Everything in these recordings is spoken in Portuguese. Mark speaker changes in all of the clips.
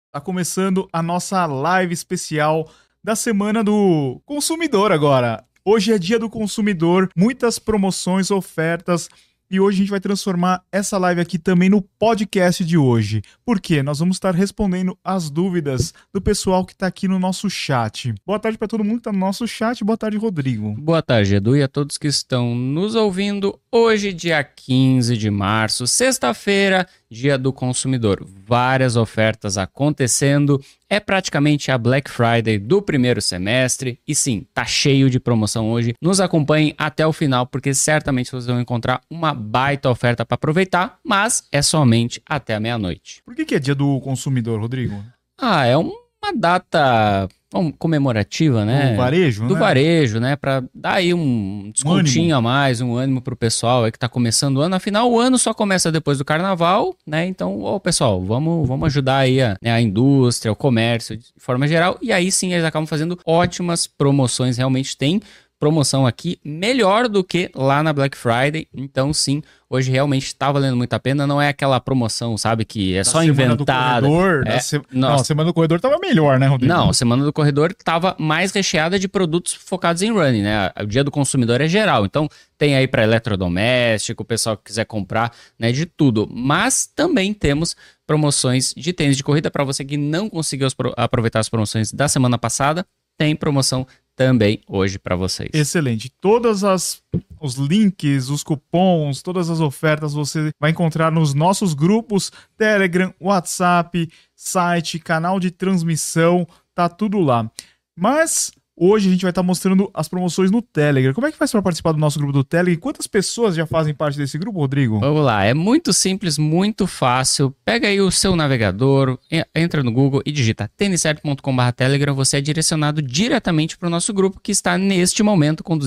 Speaker 1: Tá começando a nossa live especial da Semana do Consumidor agora. Hoje é dia do consumidor, muitas promoções, ofertas, e hoje a gente vai transformar essa live aqui também no podcast de hoje. Por quê? Nós vamos estar respondendo as dúvidas do pessoal que tá aqui no nosso chat. Boa tarde para todo mundo que tá no nosso chat. Boa tarde, Rodrigo.
Speaker 2: Boa tarde, Edu, e a todos que estão nos ouvindo. Hoje, dia 15 de março, sexta-feira, dia do consumidor. Várias ofertas acontecendo. É praticamente a Black Friday do primeiro semestre. E sim, tá cheio de promoção hoje. Nos acompanhem até o final, porque certamente vocês vão encontrar uma baita oferta para aproveitar, mas é somente até a meia-noite.
Speaker 1: Por que é dia do consumidor, Rodrigo?
Speaker 2: É uma data comemorativa, né?
Speaker 1: Do varejo,
Speaker 2: Do
Speaker 1: né?
Speaker 2: varejo, né? Pra dar aí um descontinho a mais, um ânimo pro pessoal aí que tá começando o ano. Afinal, o ano só começa depois do carnaval, né? Então, pessoal, vamos ajudar aí a indústria, o comércio, de forma geral. E aí sim, eles acabam fazendo ótimas promoções. Realmente tem promoção aqui melhor do que lá na Black Friday. Então, sim, hoje realmente tá valendo muito a pena. Não é aquela promoção, sabe, que é só inventada.
Speaker 1: Não, a Semana do Corredor tava melhor, né, Rodrigo?
Speaker 2: Não, a Semana do Corredor tava mais recheada de produtos focados em running, né? O Dia do Consumidor é geral. Então, tem aí para eletrodoméstico, o pessoal que quiser comprar, né, de tudo. Mas também temos promoções de tênis de corrida para você que não conseguiu aproveitar as promoções da semana passada. Tem promoção também hoje para vocês.
Speaker 1: Excelente. Os links, os cupons, todas as ofertas você vai encontrar nos nossos grupos, Telegram, WhatsApp, site, canal de transmissão, tá tudo lá. Mas hoje a gente vai estar mostrando as promoções no Telegram. Como é que faz para participar do nosso grupo do Telegram? E quantas pessoas já fazem parte desse grupo, Rodrigo?
Speaker 2: Vamos lá, é muito simples, muito fácil. Pega aí o seu navegador, entra no Google e digita tenicerto.com/Telegram. Você é direcionado diretamente para o nosso grupo, que está neste momento com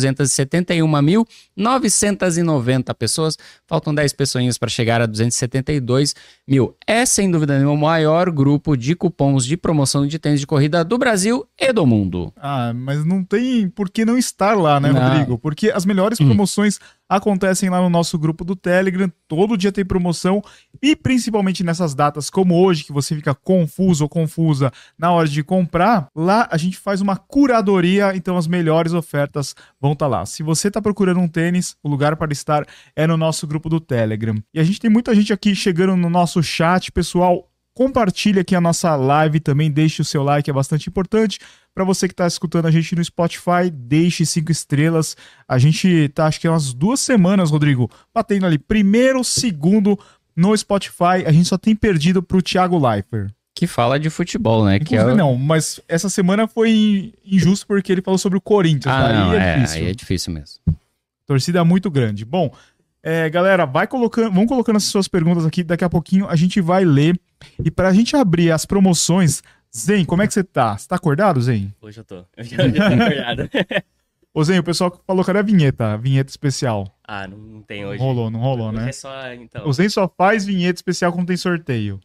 Speaker 2: 271.990 pessoas. Faltam 10 pessoinhas para chegar a 272 mil. É, sem dúvida nenhuma, o maior grupo de cupons de promoção de tênis de corrida do Brasil e do mundo.
Speaker 1: Mas não tem por que não estar lá, né, Rodrigo? Porque as melhores promoções acontecem lá no nosso grupo do Telegram. Todo dia tem promoção e principalmente nessas datas como hoje, que você fica confuso ou confusa na hora de comprar, lá a gente faz uma curadoria, então as melhores ofertas vão estar lá. Se você está procurando um tênis, o lugar para estar é no nosso grupo do Telegram. E a gente tem muita gente aqui chegando no nosso chat, pessoal. Compartilhe aqui a nossa live também, deixe o seu like, é bastante importante. Para você que está escutando a gente no Spotify, deixe 5 estrelas. A gente tá, acho que há umas 2 semanas, Rodrigo, batendo ali primeiro, segundo no Spotify. A gente só tem perdido pro Thiago Leifert.
Speaker 2: Que fala de futebol, né?
Speaker 1: Não, mas essa semana foi injusto porque ele falou sobre o Corinthians.
Speaker 2: Aí é difícil mesmo.
Speaker 1: Torcida muito grande. Bom, galera, vão colocando as suas perguntas aqui. Daqui a pouquinho a gente vai ler. E pra gente abrir as promoções... Zen, como é que você tá? Você tá acordado, Zen?
Speaker 3: Hoje eu tô. Eu já tô acordado.
Speaker 1: Ô, Zen, o pessoal falou que era a vinheta especial.
Speaker 3: Não tem hoje.
Speaker 1: Não rolou, né?
Speaker 3: É só, então.
Speaker 1: O Zen só faz vinheta especial quando tem sorteio.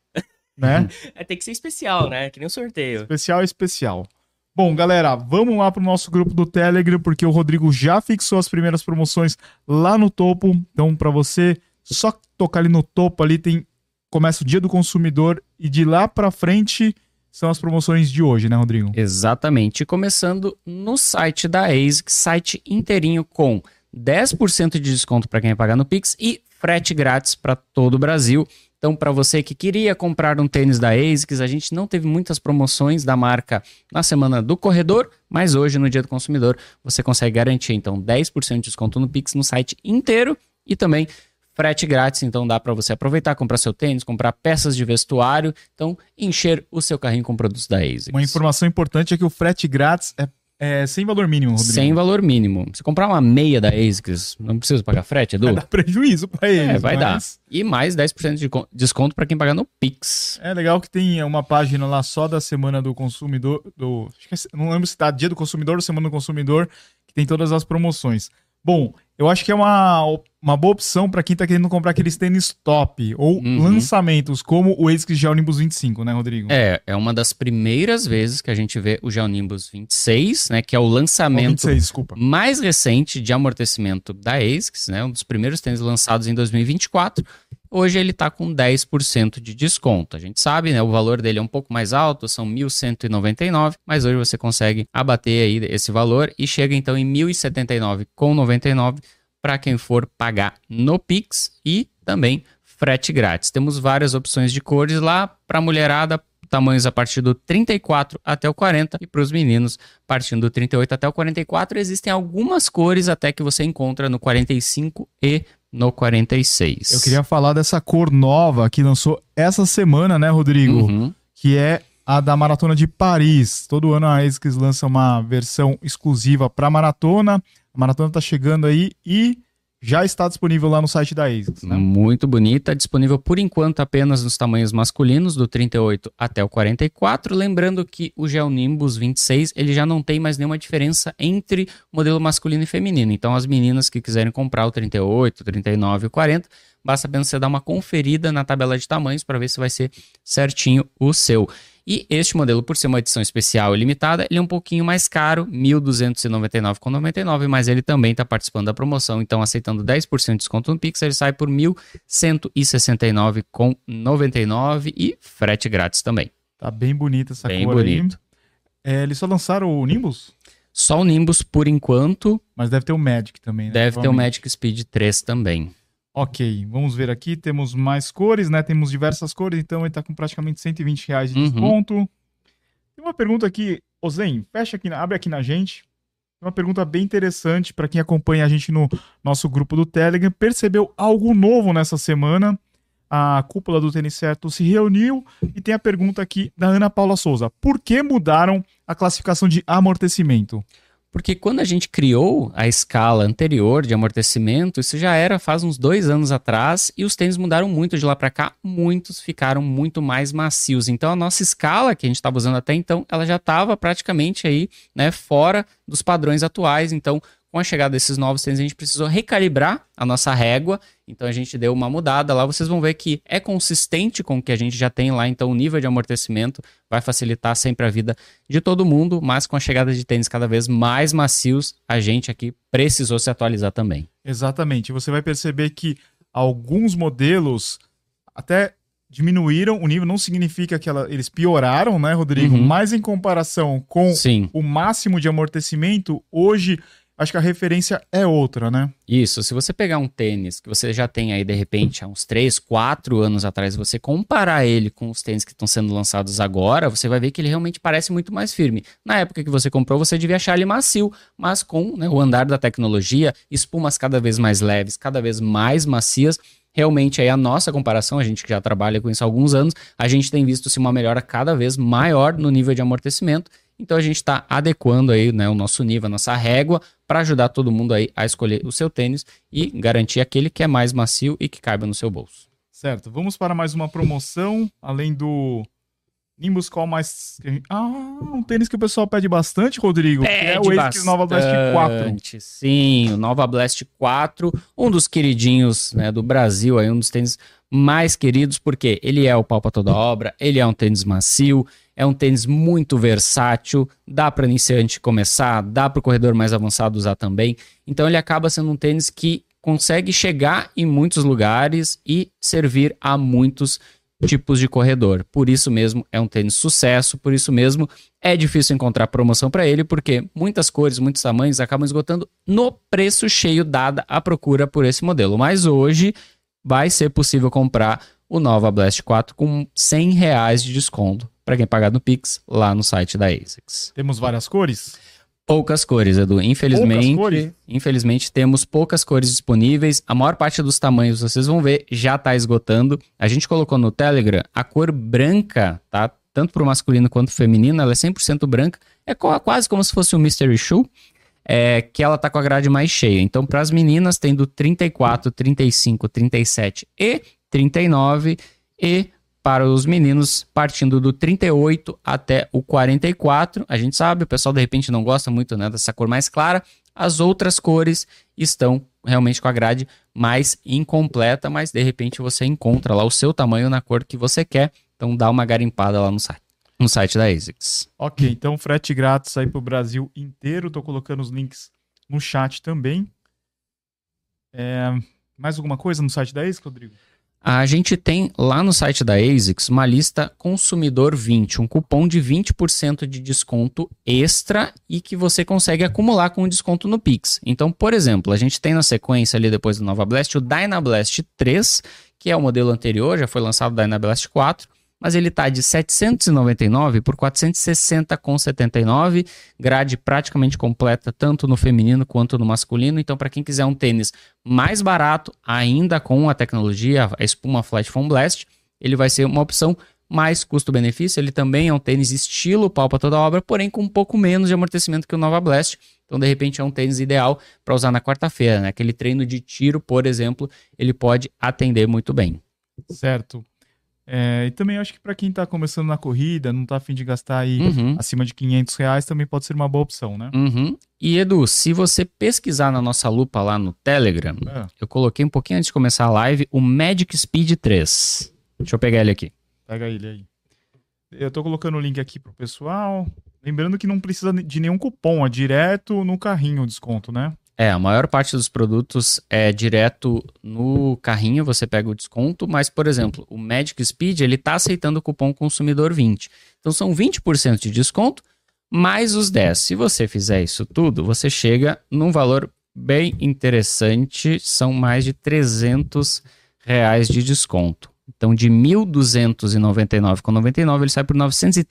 Speaker 1: Né?
Speaker 3: Tem que ser especial, né? Que nem um sorteio.
Speaker 1: Especial é especial. Bom, galera, vamos lá pro nosso grupo do Telegram, porque o Rodrigo já fixou as primeiras promoções lá no topo. Então, pra você, só tocar ali no topo, ali começa o Dia do Consumidor e de lá pra frente... São as promoções de hoje, né, Rodrigo?
Speaker 2: Exatamente. Começando no site da ASICS, site inteirinho com 10% de desconto para quem pagar no Pix e frete grátis para todo o Brasil. Então, para você que queria comprar um tênis da ASICS, a gente não teve muitas promoções da marca na semana do corredor, mas hoje, no Dia do Consumidor, você consegue garantir, então, 10% de desconto no Pix no site inteiro e também frete grátis, então dá para você aproveitar, comprar seu tênis, comprar peças de vestuário, então encher o seu carrinho com produtos da ASICS.
Speaker 1: Uma informação importante é que o frete grátis é sem valor mínimo, Rodrigo.
Speaker 2: Sem valor mínimo. Se comprar uma meia da ASICS, não precisa pagar frete, Edu?
Speaker 1: Vai dar prejuízo para eles.
Speaker 2: Vai dar. E mais 10% de desconto para quem pagar no Pix.
Speaker 1: É legal que tem uma página lá só da Semana do Consumidor, não lembro se tá Dia do Consumidor ou Semana do Consumidor, que tem todas as promoções. Bom, eu acho que é uma boa opção para quem tá querendo comprar aqueles tênis top ou lançamentos, como o ASICS Gel Nimbus 25, né, Rodrigo?
Speaker 2: É uma das primeiras vezes que a gente vê o Gel Nimbus 26, né, que é o lançamento
Speaker 1: 26,
Speaker 2: mais recente de amortecimento da ASICS, né, um dos primeiros tênis lançados em 2024. hoje ele está com 10% de desconto. A gente sabe, né, o valor dele é um pouco mais alto, são R$ 1.199, mas hoje você consegue abater aí esse valor e chega então em R$ 1.079,99 para quem for pagar no Pix e também frete grátis. Temos várias opções de cores lá para mulherada, tamanhos a partir do 34 até o 40 e para os meninos partindo do 38 até o 44. Existem algumas cores até que você encontra no 45 e no 46.
Speaker 1: Eu queria falar dessa cor nova que lançou essa semana, né, Rodrigo? Que é a da Maratona de Paris. Todo ano a ASICS lança uma versão exclusiva para maratona. A maratona está chegando aí e já está disponível lá no site da ASICS, né?
Speaker 2: Muito bonita, disponível por enquanto apenas nos tamanhos masculinos, do 38 até o 44. Lembrando que o Gel Nimbus 26 ele já não tem mais nenhuma diferença entre modelo masculino e feminino. Então as meninas que quiserem comprar o 38, 39 e o 40, basta apenas você dar uma conferida na tabela de tamanhos para ver se vai ser certinho o seu. E este modelo, por ser uma edição especial e limitada, ele é um pouquinho mais caro, R$ 1.299,99, mas ele também está participando da promoção, então aceitando 10% de desconto no Pix, ele sai por R$ 1.169,99 e frete grátis também.
Speaker 1: Tá bem bonita essa
Speaker 2: bem
Speaker 1: cor
Speaker 2: bonito.
Speaker 1: aí. Eles só lançaram o Nimbus?
Speaker 2: Só o Nimbus por enquanto.
Speaker 1: Mas deve ter o Magic também, né?
Speaker 2: Deve ter o Magic Speed 3 também.
Speaker 1: Ok, vamos ver aqui, temos mais cores, né? Temos diversas cores, então ele tá com praticamente R$120 de desconto. Tem uma pergunta aqui, Zen, fecha aqui, abre aqui na gente. Tem uma pergunta bem interessante para quem acompanha a gente no nosso grupo do Telegram. Percebeu algo novo nessa semana? A cúpula do Tênis Certo se reuniu e tem a pergunta aqui da Ana Paula Souza. Por que mudaram a classificação de amortecimento?
Speaker 2: Porque quando a gente criou a escala anterior de amortecimento, isso já era faz uns 2 anos atrás e os tênis mudaram muito de lá para cá, muitos ficaram muito mais macios. Então a nossa escala que a gente estava usando até então, ela já estava praticamente aí, né, fora dos padrões atuais. Então com a chegada desses novos tênis a gente precisou recalibrar a nossa régua, então a gente deu uma mudada lá. Vocês vão ver que é consistente com o que a gente já tem lá, então o nível de amortecimento vai facilitar sempre a vida de todo mundo, mas com a chegada de tênis cada vez mais macios, a gente aqui precisou se atualizar também.
Speaker 1: Exatamente, você vai perceber que alguns modelos até diminuíram o nível, não significa que eles pioraram, né, Rodrigo? Mas em comparação com o máximo de amortecimento, hoje acho que a referência é outra, né?
Speaker 2: Isso, se você pegar um tênis que você já tem aí de repente há uns 3, 4 anos atrás, você comparar ele com os tênis que estão sendo lançados agora, você vai ver que ele realmente parece muito mais firme. Na época que você comprou, você devia achar ele macio, mas com, né, o andar da tecnologia, espumas cada vez mais leves, cada vez mais macias, realmente aí a nossa comparação, a gente que já trabalha com isso há alguns anos, a gente tem visto uma melhora cada vez maior no nível de amortecimento. Então a gente está adequando aí, né, o nosso nível, a nossa régua, para ajudar todo mundo aí a escolher o seu tênis e garantir aquele que é mais macio e que caiba no seu bolso.
Speaker 1: Certo, vamos para mais uma promoção, além do Nimbus, qual mais? Um tênis que o pessoal pede bastante, Rodrigo,
Speaker 2: pede,
Speaker 1: que é o ASICS Nova Blast 4.
Speaker 2: Sim, o Nova Blast 4, um dos queridinhos, né, do Brasil, aí, um dos tênis mais queridos, porque ele é o pau pra toda obra, ele é um tênis macio, é um tênis muito versátil, dá para iniciante começar, dá para o corredor mais avançado usar também. Então ele acaba sendo um tênis que consegue chegar em muitos lugares e servir a muitos tipos de corredor. Por isso mesmo é um tênis sucesso, por isso mesmo é difícil encontrar promoção para ele, porque muitas cores, muitos tamanhos acabam esgotando no preço cheio dada a procura por esse modelo. Mas hoje vai ser possível comprar o Nova Blast 4 com R$100 de desconto para quem pagar no Pix lá no site da ASICS.
Speaker 1: Temos várias cores?
Speaker 2: Poucas cores, Edu. Infelizmente temos poucas cores disponíveis. A maior parte dos tamanhos, vocês vão ver, já está esgotando. A gente colocou no Telegram a cor branca, tá? Tanto para o masculino quanto o feminino, ela é 100% branca. É quase como se fosse um Mystery Shoe, que ela tá com a grade mais cheia. Então, para as meninas, tem do 34, 35, 37 e 39. E para os meninos, partindo do 38 até o 44. A gente sabe, o pessoal de repente não gosta muito, né, dessa cor mais clara. As outras cores estão realmente com a grade mais incompleta, mas de repente você encontra lá o seu tamanho na cor que você quer. Então dá uma garimpada lá no site da ASICS.
Speaker 1: Ok, então frete grátis aí pro Brasil inteiro. Tô colocando os links no chat também. Mais alguma coisa no site da ASICS, Rodrigo?
Speaker 2: A gente tem lá no site da ASICS uma lista Consumidor 20, um cupom de 20% de desconto extra e que você consegue acumular com o desconto no Pix. Então, por exemplo, a gente tem na sequência ali depois do Nova Blast o Dynablast 3, que é o modelo anterior, já foi lançado o Dynablast 4, mas ele está de R$ 799 por R$ 460,79, grade praticamente completa tanto no feminino quanto no masculino. Então, para quem quiser um tênis mais barato, ainda com a tecnologia, a espuma Flat Foam Blast, ele vai ser uma opção mais custo-benefício. Ele também é um tênis estilo pau para toda obra, porém com um pouco menos de amortecimento que o Nova Blast. Então, de repente, é um tênis ideal para usar na quarta-feira, né? Aquele treino de tiro, por exemplo, ele pode atender muito bem.
Speaker 1: Certo. E também acho que para quem tá começando na corrida, não tá a fim de gastar aí acima de R$ 500, também pode ser uma boa opção, né?
Speaker 2: E Edu, se você pesquisar na nossa lupa lá no Telegram, eu coloquei um pouquinho antes de começar a live o Magic Speed 3. Deixa eu pegar ele aqui.
Speaker 1: Pega ele aí. Eu tô colocando o link aqui pro pessoal. Lembrando que não precisa de nenhum cupom, é direto no carrinho o desconto, né?
Speaker 2: A maior parte dos produtos é direto no carrinho, você pega o desconto, mas, por exemplo, o Magic Speed, ele tá aceitando o cupom Consumidor 20. Então, são 20% de desconto, mais os 10. Se você fizer isso tudo, você chega num valor bem interessante, são mais de R$300 de desconto. Então, de R$ 1.299,99, ele sai por R$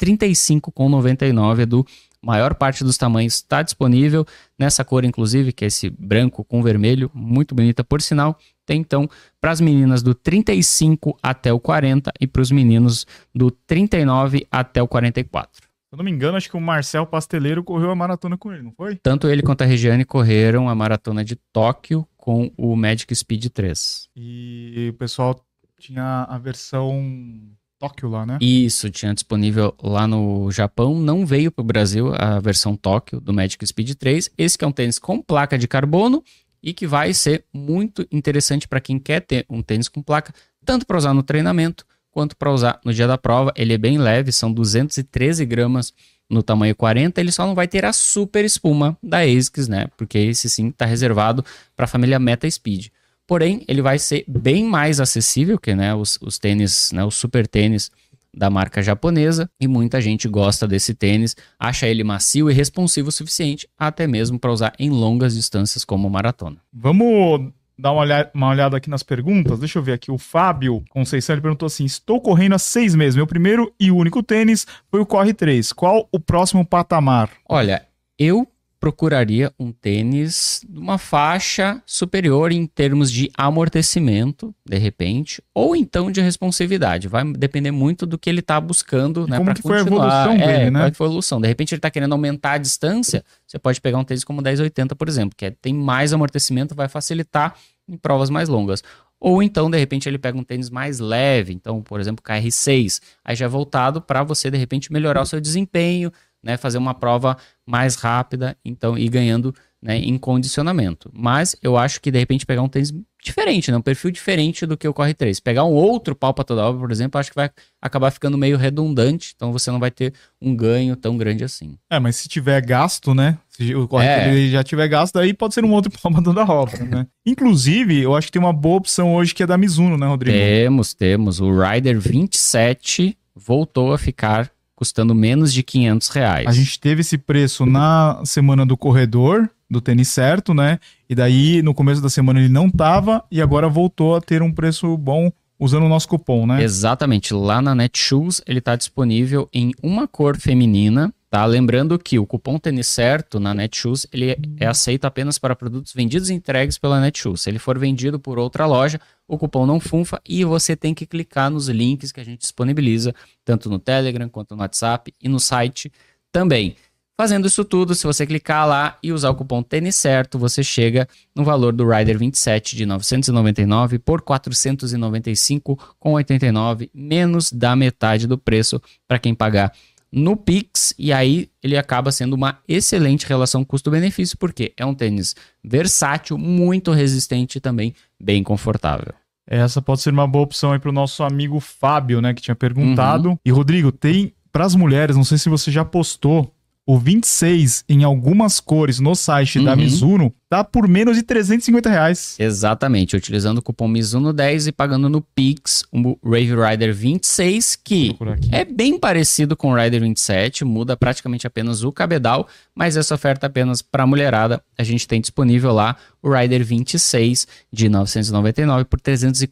Speaker 2: 935,99, Edu. Maior parte dos tamanhos está disponível nessa cor, inclusive, que é esse branco com vermelho, muito bonita por sinal. Tem então para as meninas do 35 até o 40 e para os meninos do 39 até o 44.
Speaker 1: Se eu não me engano, acho que o Marcel Pasteleiro correu a maratona com ele, não foi?
Speaker 2: Tanto ele quanto a Regiane correram a maratona de Tóquio com o Magic Speed 3.
Speaker 1: E o pessoal tinha a versão Tóquio lá, né?
Speaker 2: Isso, tinha disponível lá no Japão, não veio para o Brasil a versão Tóquio do Magic Speed 3. Esse que é um tênis com placa de carbono e que vai ser muito interessante para quem quer ter um tênis com placa, tanto para usar no treinamento quanto para usar no dia da prova. Ele é bem leve, são 213 gramas no tamanho 40, ele só não vai ter a super espuma da ASICS, né? Porque esse sim está reservado para a família Meta Speed. Porém, ele vai ser bem mais acessível que, né, os tênis, né, os super tênis da marca japonesa, e muita gente gosta desse tênis, acha ele macio e responsivo o suficiente, até mesmo para usar em longas distâncias como maratona.
Speaker 1: Vamos dar uma olhada aqui nas perguntas. Deixa eu ver aqui. O Fábio Conceição, ele perguntou assim: estou correndo há 6 meses. Meu primeiro e único tênis foi o Corre 3. Qual o próximo patamar?
Speaker 2: Olha, eu procuraria um tênis de uma faixa superior em termos de amortecimento, de repente, ou então de responsividade. Vai depender muito do que ele está buscando, né, para continuar.
Speaker 1: Foi a evolução dele, né?
Speaker 2: Qual foi a evolução? De repente ele está querendo aumentar a distância, você pode pegar um tênis como o 1080, por exemplo, que tem mais amortecimento, vai facilitar em provas mais longas. Ou então, de repente, ele pega um tênis mais leve, então, por exemplo, KR6, aí já é voltado para você, de repente, melhorar o seu desempenho, né, fazer uma prova mais rápida, então ir ganhando, né, em condicionamento. Mas eu acho que de repente pegar um tênis diferente, né, um perfil diferente do que o Corre 3. Pegar um outro pau para toda obra, por exemplo, acho que vai acabar ficando meio redundante, então você não vai ter um ganho tão grande assim.
Speaker 1: Mas se tiver gasto, né, se o Corre 3 já tiver gasto, daí pode ser um outro pau para toda obra, né. Inclusive, eu acho que tem uma boa opção hoje que é da Mizuno, né, Rodrigo?
Speaker 2: Temos. O Rider 27 voltou a ficar custando menos de R$500.
Speaker 1: A gente teve esse preço na semana do corredor, do tênis certo, né? E daí, no começo da semana ele não tava, e agora voltou a ter um preço bom usando o nosso cupom, né?
Speaker 2: Exatamente. Lá na Netshoes, ele tá disponível em uma cor feminina, tá? Lembrando que o cupom Tênis Certo na Netshoes, ele é aceito apenas para produtos vendidos e entregues pela Netshoes. Se ele for vendido por outra loja, o cupom não funfa e você tem que clicar nos links que a gente disponibiliza, tanto no Telegram quanto no WhatsApp e no site também. Fazendo isso tudo, se você clicar lá e usar o cupom Tênis Certo, você chega no valor do Rider 27 de 999 por 495,89, menos da metade do preço para quem pagar no Pix, e aí ele acaba sendo uma excelente relação custo-benefício, porque é um tênis versátil, muito resistente e também bem confortável.
Speaker 1: Essa pode ser uma boa opção aí para o nosso amigo Fábio, né, que tinha perguntado. E Rodrigo, tem para as mulheres, não sei se você já postou, o 26 em algumas cores no site da Mizuno tá por menos de R$350.
Speaker 2: Exatamente, utilizando o cupom Mizuno10 e pagando no Pix o Wave Rider 26, que é bem parecido com o Rider 27, muda praticamente apenas o cabedal, mas essa oferta é apenas para mulherada. A gente tem disponível lá o Rider 26 de 999 por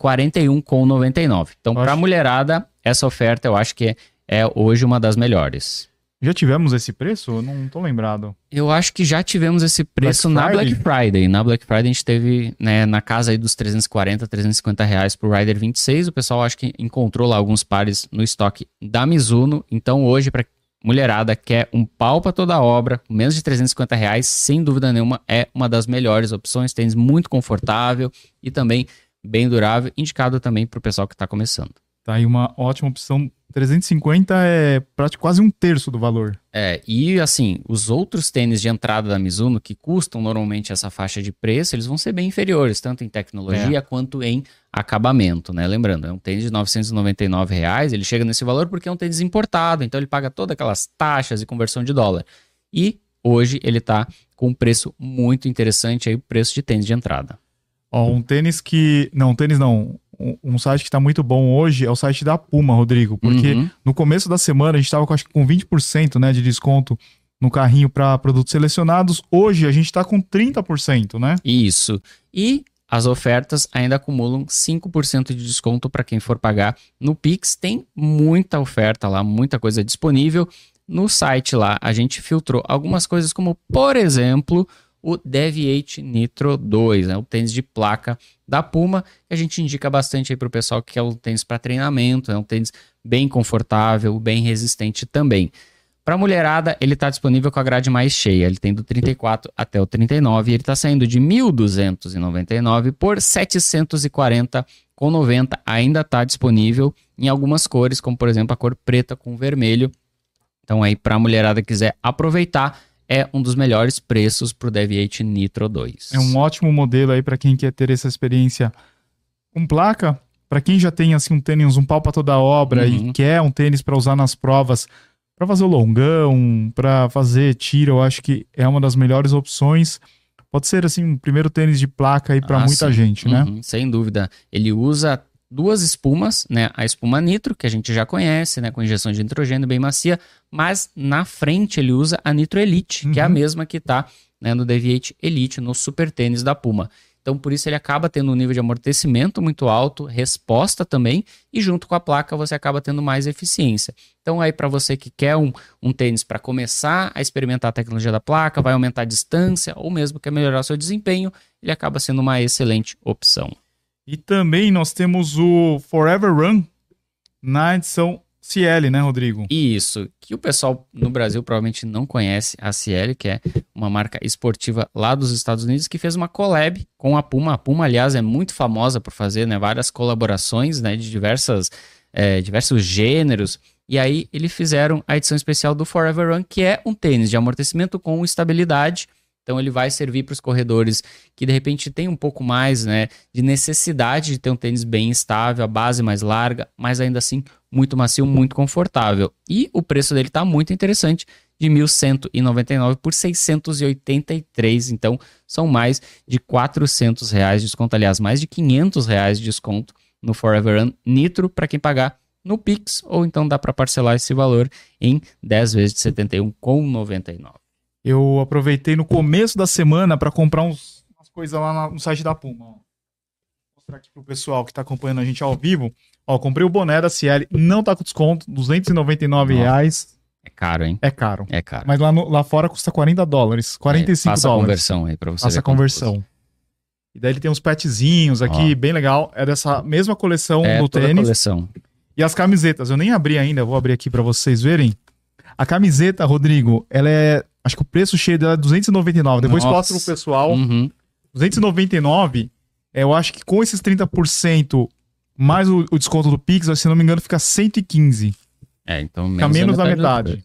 Speaker 2: 341,99. Então, para mulherada, essa oferta eu acho que é hoje uma das melhores.
Speaker 1: Já tivemos esse preço? Eu não tô lembrado.
Speaker 2: Eu acho que já tivemos esse preço na Black Friday. Na Black Friday a gente teve, né, na casa aí dos 340, 350 reais pro Rider 26. O pessoal acho que encontrou lá alguns pares no estoque da Mizuno. Então hoje, pra mulherada quer um pau pra toda a obra, com menos de 350 reais, sem dúvida nenhuma, é uma das melhores opções. Tênis muito confortável e também bem durável. Indicado também pro pessoal que tá começando.
Speaker 1: Tá aí uma ótima opção. 350 é praticamente quase um terço do valor.
Speaker 2: E assim, os outros tênis de entrada da Mizuno, que custam normalmente essa faixa de preço, eles vão ser bem inferiores, tanto em tecnologia quanto em acabamento, né? Lembrando, é um tênis de R$999, ele chega nesse valor porque é um tênis importado, então ele paga todas aquelas taxas e conversão de dólar. E hoje ele tá com um preço muito interessante aí, o preço de tênis de entrada.
Speaker 1: Um tênis que... Não, um site que tá muito bom hoje é o site da Puma, Rodrigo, porque no começo da semana a gente tava acho que com 20%, né, de desconto no carrinho para produtos selecionados. Hoje a gente tá com 30%, né?
Speaker 2: Isso. E as ofertas ainda acumulam 5% de desconto para quem for pagar no Pix. Tem muita oferta lá, muita coisa disponível. No site lá a gente filtrou algumas coisas como, por exemplo, o Deviate Nitro 2, né, o tênis de placa da Puma, que a gente indica bastante aí para o pessoal que quer um tênis para treinamento, é um tênis bem confortável, bem resistente também. Para a mulherada, ele está disponível com a grade mais cheia, ele tem do 34 até o 39 e ele está saindo de R$ 1.299 por R$ 740,90, ainda está disponível em algumas cores, como por exemplo a cor preta com vermelho. Então aí para a mulherada que quiser aproveitar, é um dos melhores preços para o Deviate Nitro 2.
Speaker 1: É um ótimo modelo aí para quem quer ter essa experiência com placa. Para quem já tem assim um tênis, um pau para toda a obra e quer um tênis para usar nas provas, para fazer o longão, para fazer tiro, eu acho que é uma das melhores opções. Pode ser assim um primeiro tênis de placa aí para muita gente, né?
Speaker 2: Sem dúvida. Ele usa duas espumas, né? A espuma Nitro, que a gente já conhece, né? Com injeção de nitrogênio bem macia, mas na frente ele usa a Nitro Elite, que é a mesma que está, né, no Deviate Elite, no super tênis da Puma. Então, por isso ele acaba tendo um nível de amortecimento muito alto, resposta também, e junto com a placa você acaba tendo mais eficiência. Então, aí para você que quer um tênis para começar a experimentar a tecnologia da placa, vai aumentar a distância, ou mesmo quer melhorar o seu desempenho, ele acaba sendo uma excelente opção.
Speaker 1: E também nós temos o Forever Run na edição Ciele, né, Rodrigo?
Speaker 2: Isso, que o pessoal no Brasil provavelmente não conhece, a Ciele, que é uma marca esportiva lá dos Estados Unidos, que fez uma collab com a Puma. A Puma, aliás, é muito famosa por fazer, né, várias colaborações, né, de diversos gêneros. E aí eles fizeram a edição especial do Forever Run, que é um tênis de amortecimento com estabilidade. Então ele vai servir para os corredores que de repente tem um pouco mais, né, de necessidade de ter um tênis bem estável, a base mais larga, mas ainda assim muito macio, muito confortável. E o preço dele está muito interessante, de R$ 1.199 por R$ 683. Então são mais de R$ 400 de desconto, aliás, mais de R$ 500 de desconto no Forever Run Nitro para quem pagar no Pix, ou então dá para parcelar esse valor em 10 vezes de R$ 71,99.
Speaker 1: Eu aproveitei no começo da semana para comprar umas coisas lá no site da Puma. Vou mostrar aqui pro pessoal que tá acompanhando a gente ao vivo. Ó, comprei o boné da Ciele, não tá com desconto, R$ 299.
Speaker 2: É caro, hein?
Speaker 1: É caro.
Speaker 2: É caro.
Speaker 1: Mas lá fora custa $40, $45.
Speaker 2: Passa a conversão aí pra você
Speaker 1: Passa
Speaker 2: ver.
Speaker 1: A conversão. E daí ele tem uns petzinhos aqui, bem legal. É dessa mesma coleção do
Speaker 2: toda
Speaker 1: tênis.
Speaker 2: Coleção.
Speaker 1: E as camisetas, eu nem abri ainda, vou abrir aqui para vocês verem. A camiseta, Rodrigo, ela é... Acho que o preço cheio dela é R$299. Depois mostro pro pessoal. R$299, eu acho que com esses 30% mais o desconto do Pix, se não me engano, fica R$115.
Speaker 2: Então
Speaker 1: fica menos da metade.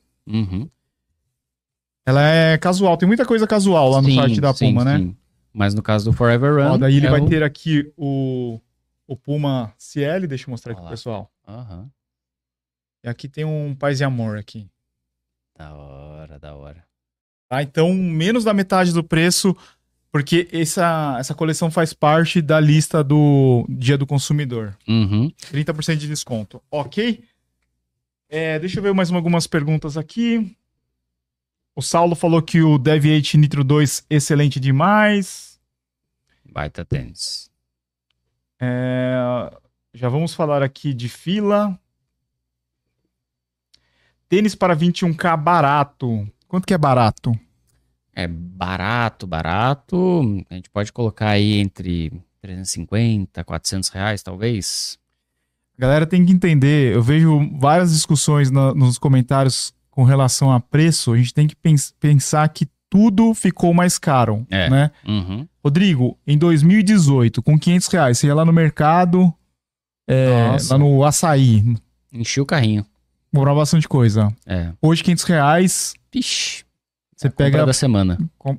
Speaker 1: Ela é casual, tem muita coisa casual lá no site da Puma, né? Sim.
Speaker 2: Mas no caso do Forever Run...
Speaker 1: Daí ele vai ter aqui o Puma Ciele, deixa eu mostrar aqui pro pessoal. E aqui tem um Paz e Amor aqui.
Speaker 2: Da hora. da hora.
Speaker 1: Tá? Então, menos da metade do preço, porque essa coleção faz parte da lista do Dia do Consumidor.
Speaker 2: Uhum.
Speaker 1: 30% de desconto. Ok? Deixa eu ver mais algumas perguntas aqui. O Saulo falou que o Deviate Nitro 2 excelente demais.
Speaker 2: Baita tênis.
Speaker 1: Já vamos falar aqui de fila. Tênis para 21K barato. Quanto que é barato?
Speaker 2: É barato. A gente pode colocar aí entre 350, 400 reais, talvez.
Speaker 1: A galera tem que entender. Eu vejo várias discussões nos comentários com relação a preço. A gente tem que pensar que tudo ficou mais caro, né?
Speaker 2: Uhum.
Speaker 1: Rodrigo, em 2018, com 500 reais, você ia lá no mercado, lá no Açaí,
Speaker 2: Enchi o carrinho.
Speaker 1: comprava bastante coisa. Hoje, 500 reais,
Speaker 2: Vixe.
Speaker 1: você pega...
Speaker 2: da semana.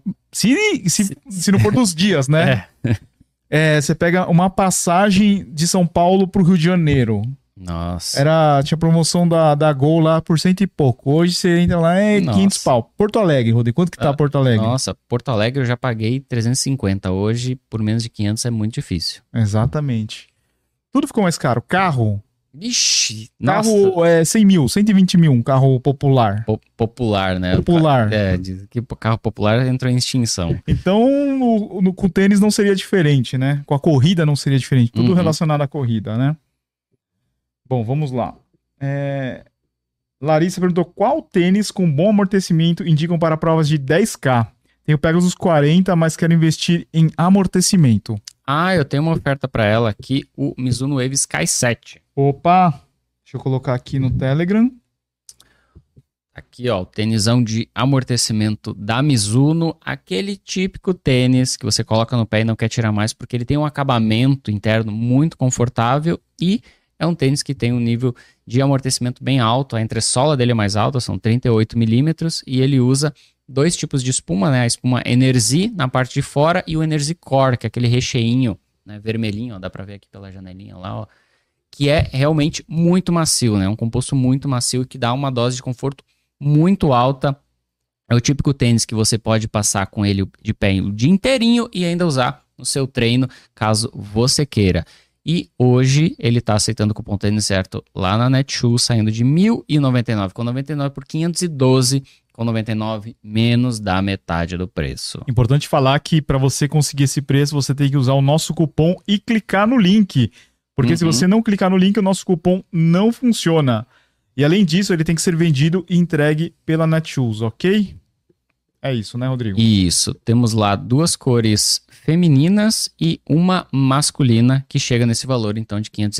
Speaker 1: Se não for dos dias, né? Você pega uma passagem de São Paulo pro Rio de Janeiro.
Speaker 2: Nossa.
Speaker 1: Tinha promoção da Gol lá por 100 e pouco. Hoje você entra lá, 500 pau. Porto Alegre, Rodrigo, quanto que tá Porto Alegre?
Speaker 2: Nossa, Porto Alegre eu já paguei 350. Hoje, por menos de 500 é muito difícil.
Speaker 1: Exatamente. Tudo ficou mais caro. Carro.
Speaker 2: Vixe.
Speaker 1: Carro 100 mil, 120 mil, um carro popular.
Speaker 2: Popular, né?
Speaker 1: Popular.
Speaker 2: Diz que o carro popular entrou em extinção.
Speaker 1: Então, com o tênis não seria diferente, né? Com a corrida não seria diferente. Tudo relacionado à corrida, né? Bom, vamos lá. Larissa perguntou: qual tênis com bom amortecimento indicam para provas de 10K? Tenho Pegasus 40, mas quero investir em amortecimento.
Speaker 2: Eu tenho uma oferta para ela aqui, o Mizuno Wave Sky 7.
Speaker 1: Opa! Deixa eu colocar aqui no Telegram.
Speaker 2: Aqui, ó, o tênisão de amortecimento da Mizuno, aquele típico tênis que você coloca no pé e não quer tirar mais, porque ele tem um acabamento interno muito confortável e é um tênis que tem um nível de amortecimento bem alto. A entressola dele é mais alta, são 38 milímetros, e ele usa dois tipos de espuma, né? A espuma Energy na parte de fora e o Energy Core, que é aquele recheinho, né, vermelhinho, ó, dá pra ver aqui pela janelinha lá, ó, que é realmente muito macio, né? Um composto muito macio e que dá uma dose de conforto muito alta. É o típico tênis que você pode passar com ele de pé o dia inteirinho e ainda usar no seu treino, caso você queira. E hoje ele está aceitando o cupom Tênis Certo lá na Netshoes, saindo de R$ 1.099,99 por R$ 512,99, menos da metade do preço.
Speaker 1: Importante falar que para você conseguir esse preço, você tem que usar o nosso cupom e clicar no link. Porque se você não clicar no link, o nosso cupom não funciona. E além disso, ele tem que ser vendido e entregue pela Netshoes, ok? É isso, né, Rodrigo?
Speaker 2: Isso. Temos lá duas cores femininas e uma masculina que chega nesse valor, então, de R$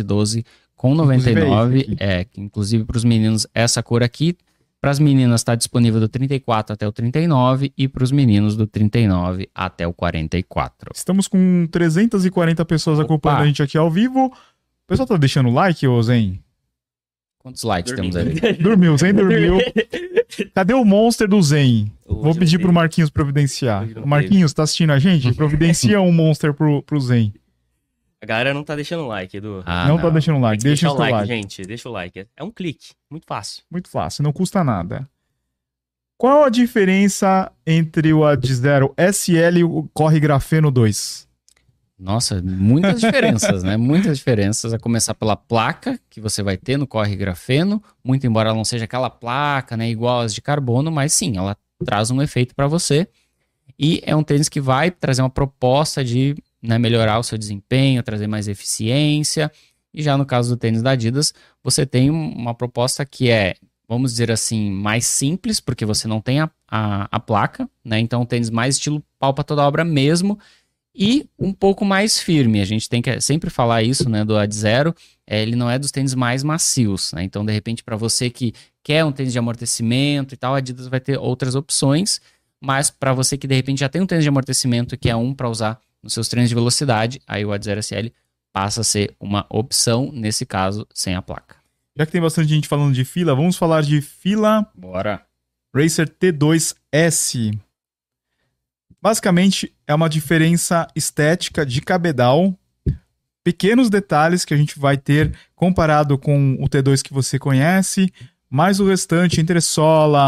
Speaker 2: 512,99. Inclusive para os meninos, essa cor aqui. Para as meninas está disponível do 34 até o 39 e para os meninos do 39 até o 44.
Speaker 1: Estamos com 340 pessoas acompanhando a gente aqui ao vivo. O pessoal tá deixando like, ô Zen?
Speaker 2: Quantos likes temos aí?
Speaker 1: Dormiu, Zen dormiu. Cadê o monster do Zen? Vou pedir pro Marquinhos providenciar. Marquinhos, tá assistindo a gente? Providencia um monster pro Zen.
Speaker 3: A galera não tá deixando like, Edu.
Speaker 1: Não tá deixando like. Deixa o like,
Speaker 3: gente. Deixa o like. É um clique. Muito fácil.
Speaker 1: Muito fácil, não custa nada. Qual a diferença entre o Adizero SL e o Corre Grafeno 2?
Speaker 2: Nossa, muitas diferenças, né? Muitas diferenças, a começar pela placa que você vai ter no Corre Grafeno, muito embora ela não seja aquela placa, né, igual as de carbono, mas sim, ela traz um efeito para você e é um tênis que vai trazer uma proposta de, né, melhorar o seu desempenho, trazer mais eficiência. E já no caso do tênis da Adidas, você tem uma proposta que é, vamos dizer assim, mais simples, porque você não tem a placa, né? Então um tênis mais estilo pau pra toda obra mesmo, e um pouco mais firme. A gente tem que sempre falar isso, né, do Adizero, ele não é dos tênis mais macios, né? Então, de repente, para você que quer um tênis de amortecimento e tal, a Adidas vai ter outras opções, mas para você que de repente já tem um tênis de amortecimento que é um para usar nos seus treinos de velocidade, aí o Adizero SL passa a ser uma opção, nesse caso, sem a placa.
Speaker 1: Já que tem bastante gente falando de fila, vamos falar de fila.
Speaker 2: Bora!
Speaker 1: Racer T2S. Basicamente, é uma diferença estética de cabedal. Pequenos detalhes que a gente vai ter comparado com o T2 que você conhece, mas o restante, entressola,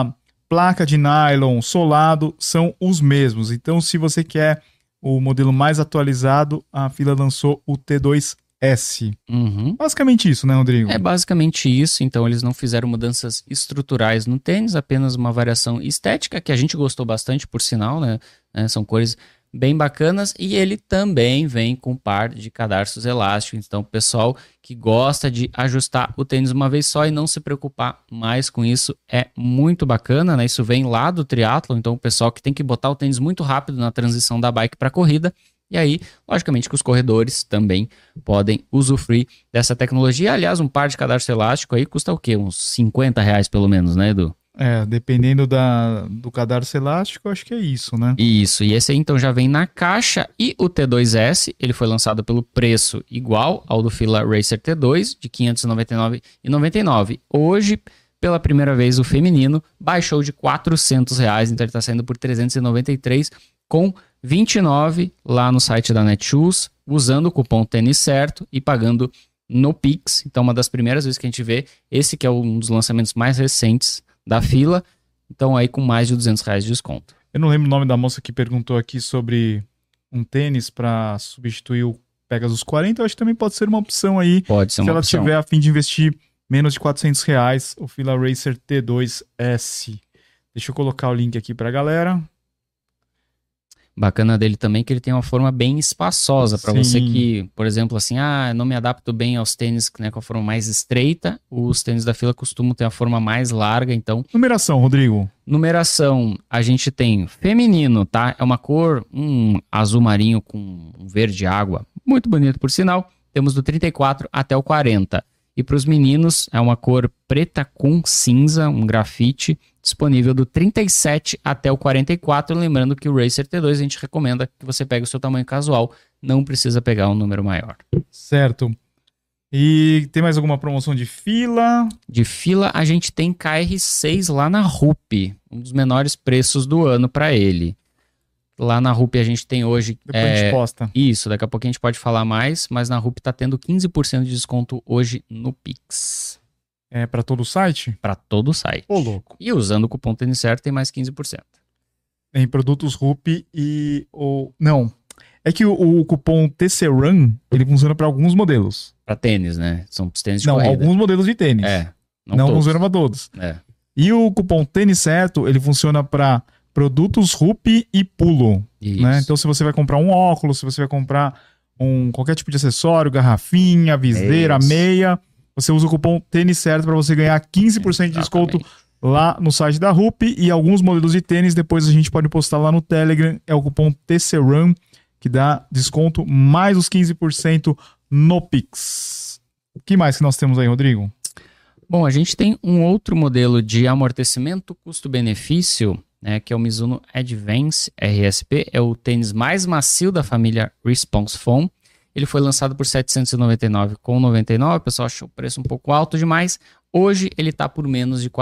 Speaker 1: placa de nylon, solado, são os mesmos. Então, se você quer o modelo mais atualizado, a Fila lançou o T2S. Basicamente isso, né, Rodrigo?
Speaker 2: É basicamente isso. Então, eles não fizeram mudanças estruturais no tênis, apenas uma variação estética, que a gente gostou bastante, por sinal, né? São cores bem bacanas, e ele também vem com um par de cadarços elásticos. Então, o pessoal que gosta de ajustar o tênis uma vez só e não se preocupar mais com isso é muito bacana, né? Isso vem lá do triatlon, então o pessoal que tem que botar o tênis muito rápido na transição da bike para a corrida, e aí, logicamente que os corredores também podem usufruir dessa tecnologia. Aliás, um par de cadarço elástico aí custa o quê? Uns R$50 pelo menos, né, Edu?
Speaker 1: Dependendo do cadarço elástico, acho que é isso, né?
Speaker 2: Isso, e esse aí então já vem na caixa, e o T2S, ele foi lançado pelo preço igual ao do Fila Racer T2, de R$ 599,99. Hoje, pela primeira vez, o feminino baixou de R$400, então ele está saindo por R$ 393, com 29 lá no site da Netshoes, usando o cupom Tênis Certo e pagando no Pix. Então, uma das primeiras vezes que a gente vê, esse que é um dos lançamentos mais recentes da Fila, então aí com mais de R$200 de desconto.
Speaker 1: Eu não lembro o nome da moça que perguntou aqui sobre um tênis para substituir o Pegasus 40, eu acho que também pode ser uma opção aí.
Speaker 2: Pode ser uma opção.
Speaker 1: Se ela tiver a fim de investir menos de R$400, o Fila Racer T2S. Deixa eu colocar o link aqui pra galera.
Speaker 2: Bacana dele também que ele tem uma forma bem espaçosa para
Speaker 1: Sim.
Speaker 2: você que, por exemplo, assim, não me adapto bem aos tênis, né, com a forma mais estreita. Os tênis da Fila costumam ter a forma mais larga, então...
Speaker 1: Numeração, Rodrigo.
Speaker 2: Numeração, a gente tem feminino, tá? É uma cor, um azul marinho com um verde água, muito bonito por sinal. Temos do 34 até o 40. E para os meninos, é uma cor preta com cinza, um grafite, disponível do 37 até o 44. Lembrando que o Racer T2 a gente recomenda que você pegue o seu tamanho casual, não precisa pegar um número maior.
Speaker 1: Certo. E tem mais alguma promoção de Fila?
Speaker 2: De Fila, a gente tem KR6 lá na Rupi, um dos menores preços do ano para ele. Lá na Rupi a gente tem hoje...
Speaker 1: Depois a gente posta.
Speaker 2: Isso, daqui a pouquinho a gente pode falar mais, mas na Rupi tá tendo 15% de desconto hoje no Pix.
Speaker 1: É para todo o site?
Speaker 2: Para todo o site.
Speaker 1: Ô, louco.
Speaker 2: E usando o cupom Tênis Certo tem mais 15%.
Speaker 1: Em produtos Rupi e... Não, é que o cupom TCRUN, ele funciona para alguns modelos.
Speaker 2: Para tênis, né? São os tênis de
Speaker 1: Não,
Speaker 2: corrida.
Speaker 1: alguns modelos de tênis. Não funciona para todos. E o cupom Tênis Certo, ele funciona para produtos Rupi e Pulo. Né? Então, se você vai comprar um óculos, se você vai comprar qualquer tipo de acessório, garrafinha, viseira, meia, você usa o cupom Tênis Certo para você ganhar 15% de desconto lá no site da Rupi. E alguns modelos de tênis, depois a gente pode postar lá no Telegram, é o cupom TCRUN, que dá desconto mais os 15% no Pix. O que mais que nós temos aí, Rodrigo?
Speaker 2: Bom, a gente tem um outro modelo de amortecimento custo-benefício, né, que é o Mizuno Advance RSP, é o tênis mais macio da família Response Foam. Ele foi lançado por R$ 799,99, o pessoal achou o preço um pouco alto demais. Hoje ele está por menos de R$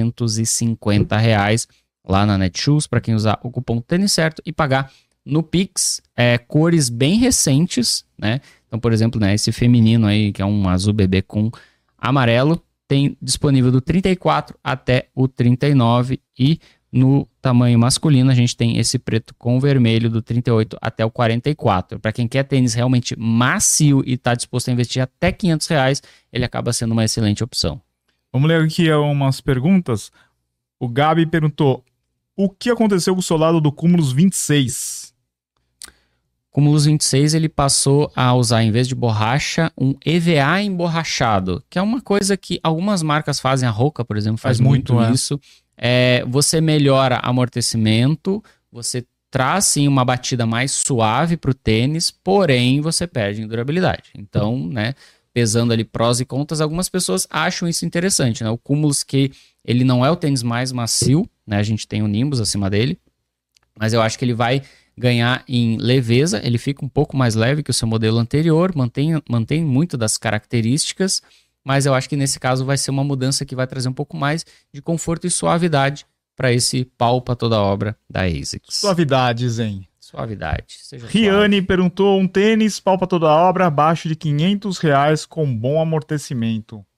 Speaker 2: 450 lá na Netshoes, para quem usar o cupom Tênis Certo e pagar no Pix. Cores bem recentes, né? Então, por exemplo, né, esse feminino aí, que é um azul bebê com amarelo, tem disponível do 34 até o 39, e no tamanho masculino a gente tem esse preto com vermelho do 38 até o 44. Para quem quer tênis realmente macio e está disposto a investir até R$500, ele acaba sendo uma excelente opção.
Speaker 1: Vamos ler aqui umas perguntas. O Gabi perguntou: o que aconteceu com o solado do Cumulus 26?
Speaker 2: Cumulus 26 ele passou a usar, em vez de borracha, um EVA emborrachado, que é uma coisa que algumas marcas fazem. A Roca, por exemplo, faz muito isso. Você melhora amortecimento, você traz sim uma batida mais suave para o tênis, porém você perde em durabilidade. Então, né, pesando ali prós e contras, algumas pessoas acham isso interessante, né? O Cumulus, que ele não é o tênis mais macio, né? A gente tem o Nimbus acima dele, mas eu acho que ele vai ganhar em leveza. Ele fica um pouco mais leve que o seu modelo anterior, mantém muito das características, mas eu acho que nesse caso vai ser uma mudança que vai trazer um pouco mais de conforto e suavidade para esse pau para toda a obra da ASICS.
Speaker 1: Suavidade, Zen.
Speaker 2: Suavidade.
Speaker 1: Riane perguntou: um tênis pau para toda a obra abaixo de R$500 com bom amortecimento.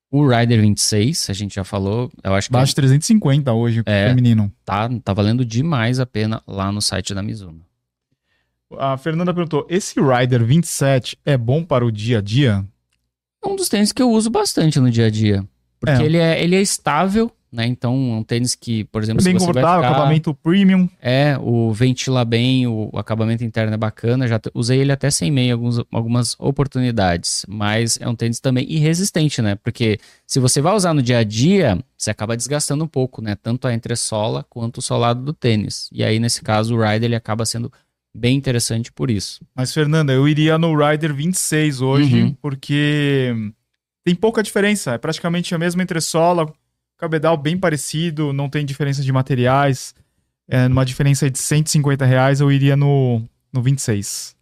Speaker 2: O Rider 26, a gente já falou, eu acho que
Speaker 1: Baixo 350 hoje, feminino.
Speaker 2: tá valendo demais a pena lá no site da Mizuno.
Speaker 1: A Fernanda perguntou, esse Rider 27 é bom para o dia a dia?
Speaker 2: É um dos tênis que eu uso bastante no dia a dia. Porque ele é estável, né? Então, é um tênis que, por exemplo,
Speaker 1: bem
Speaker 2: se você
Speaker 1: confortável,
Speaker 2: vai ficar...
Speaker 1: acabamento premium.
Speaker 2: O ventila bem, o acabamento interno é bacana. Já usei ele até sem meia algumas oportunidades. Mas é um tênis também irresistente, né? Porque se você vai usar no dia a dia, você acaba desgastando um pouco, né? Tanto a entressola quanto o solado do tênis. E aí, nesse caso, o Rider ele acaba sendo bem interessante por isso.
Speaker 1: Mas, Fernanda, eu iria no Rider 26 hoje, porque tem pouca diferença. É praticamente a mesma entressola, cabedal bem parecido, não tem diferença de materiais. Numa diferença de R$150, eu iria no 26.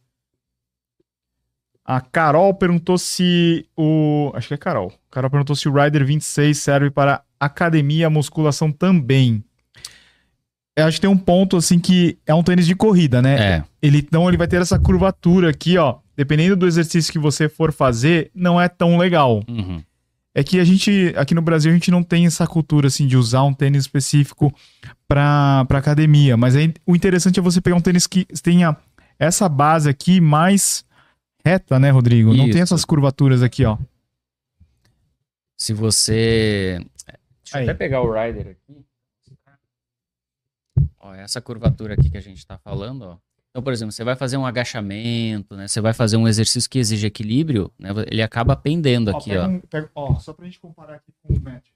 Speaker 1: A Carol perguntou se Acho que é Carol. A Carol perguntou se o Rider 26 serve para academia, musculação também. Eu acho que tem um ponto, assim, que é um tênis de corrida, né? Então ele vai ter essa curvatura aqui, ó. Dependendo do exercício que você for fazer, não é tão legal. É que aqui no Brasil, a gente não tem essa cultura, assim, de usar um tênis específico pra academia. Mas aí, o interessante é você pegar um tênis que tenha essa base aqui mais reta, né, Rodrigo? Não tem essas curvaturas aqui, ó.
Speaker 2: Se você... Deixa eu até pegar o Rider aqui. Ó, essa curvatura aqui que a gente está falando, ó. Então, por exemplo, você vai fazer um agachamento, né? Você vai fazer um exercício que exige equilíbrio, né? Ele acaba pendendo aqui,
Speaker 1: só pra gente comparar aqui com o Match.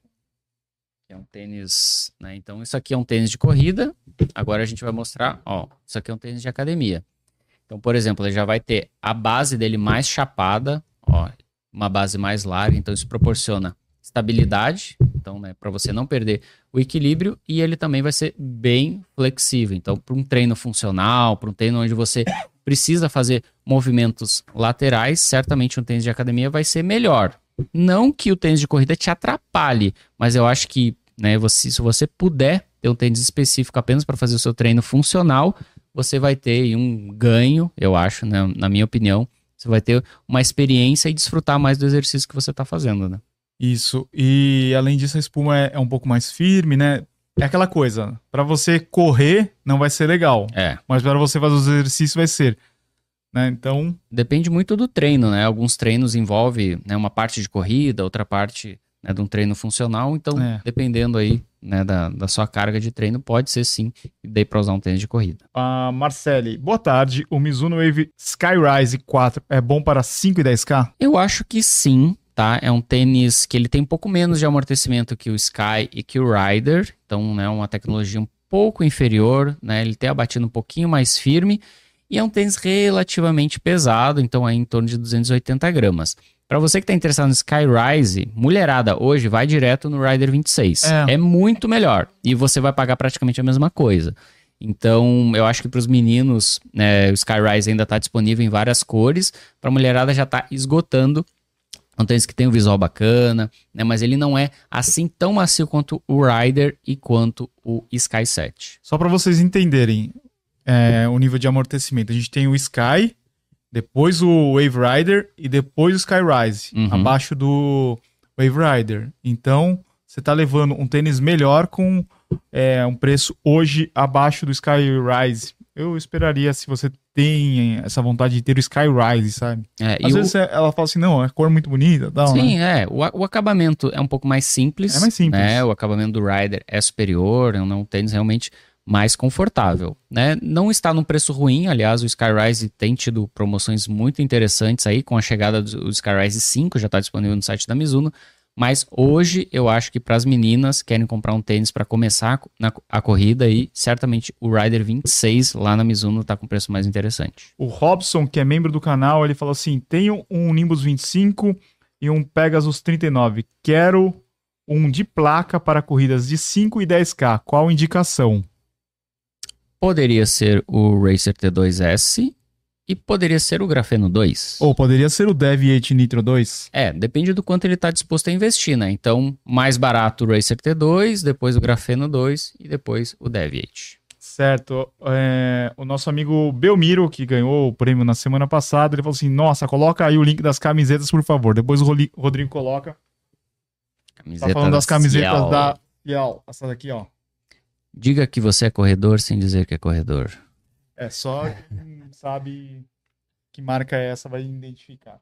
Speaker 2: É um tênis, né? Então, isso aqui é um tênis de corrida. Agora a gente vai mostrar, ó. Isso aqui é um tênis de academia. Então, por exemplo, ele já vai ter a base dele mais chapada, ó. Uma base mais larga. Então, isso proporciona estabilidade, então, né, para você não perder o equilíbrio, e ele também vai ser bem flexível. Então, para um treino funcional, para um treino onde você precisa fazer movimentos laterais, certamente um tênis de academia vai ser melhor. Não que o tênis de corrida te atrapalhe, mas eu acho que, né, se você puder ter um tênis específico apenas para fazer o seu treino funcional, você vai ter um ganho, eu acho, né, na minha opinião, você vai ter uma experiência e desfrutar mais do exercício que você está fazendo, né?
Speaker 1: Isso, e além disso a espuma é um pouco mais firme, né? É aquela coisa, para você correr não vai ser legal, mas para você fazer os exercícios vai ser, né? Então...
Speaker 2: Depende muito do treino, né? Alguns treinos envolvem, né, uma parte de corrida, outra parte, né, de um treino funcional, então dependendo aí, né, da sua carga de treino, pode ser sim, daí para usar um tênis de corrida.
Speaker 1: Marcele, boa tarde, o Mizuno Wave Skyrise 4 é bom para 5 e 10K?
Speaker 2: Eu acho que sim. Tá? É um tênis que ele tem um pouco menos de amortecimento que o Sky e que o Rider, então, né, uma tecnologia um pouco inferior, né, ele tem a batida um pouquinho mais firme e é um tênis relativamente pesado, então é em torno de 280 gramas. Para você que está interessado no Skyrise, mulherada, hoje vai direto no Rider 26. É muito melhor e você vai pagar praticamente a mesma coisa. Então, eu acho que para os meninos, né, o Skyrise ainda está disponível em várias cores, para a mulherada já está esgotando. É um tênis que tem um visual bacana, né, mas ele não é assim tão macio quanto o Rider e quanto o Sky 7.
Speaker 1: Só para vocês entenderem o nível de amortecimento. A gente tem o Sky, depois o Wave Rider e depois o Skyrise, abaixo do Wave Rider. Então, você está levando um tênis melhor com um preço hoje abaixo do Skyrise. Eu esperaria, se você tem essa vontade de ter o Skyrise, sabe? Às vezes ela fala assim, não, é cor muito bonita. Tal,
Speaker 2: sim,
Speaker 1: né?
Speaker 2: O acabamento é um pouco mais simples.
Speaker 1: É mais simples.
Speaker 2: Né? O acabamento do Rider é superior, é um tênis realmente mais confortável. Né? Não está num preço ruim, aliás, o Skyrise tem tido promoções muito interessantes aí, com a chegada do Skyrise 5, já está disponível no site da Mizuno. Mas hoje eu acho que para as meninas que querem comprar um tênis para começar a corrida aí, certamente o Rider 26 lá na Mizuno está com preço mais interessante.
Speaker 1: O Robson, que é membro do canal, ele falou assim, tenho um Nimbus 25 e um Pegasus 39. Quero um de placa para corridas de 5 e 10K. Qual indicação?
Speaker 2: Poderia ser o Racer T2S e poderia ser o Grafeno 2.
Speaker 1: Ou poderia ser o Deviate Nitro 2.
Speaker 2: Depende do quanto ele está disposto a investir, né? Então, mais barato o Racer T2, depois o Grafeno 2 e depois o Deviate.
Speaker 1: Certo. O nosso amigo Belmiro, que ganhou o prêmio na semana passada, ele falou assim, nossa, coloca aí o link das camisetas, por favor. Depois o Rodrigo coloca.
Speaker 2: Camiseta
Speaker 1: Tá falando das
Speaker 2: da
Speaker 1: camisetas
Speaker 2: Ciel.
Speaker 1: da Fiel. Essa daqui, ó.
Speaker 2: Diga que você é corredor sem dizer que é corredor.
Speaker 1: É só quem sabe que marca é essa vai identificar.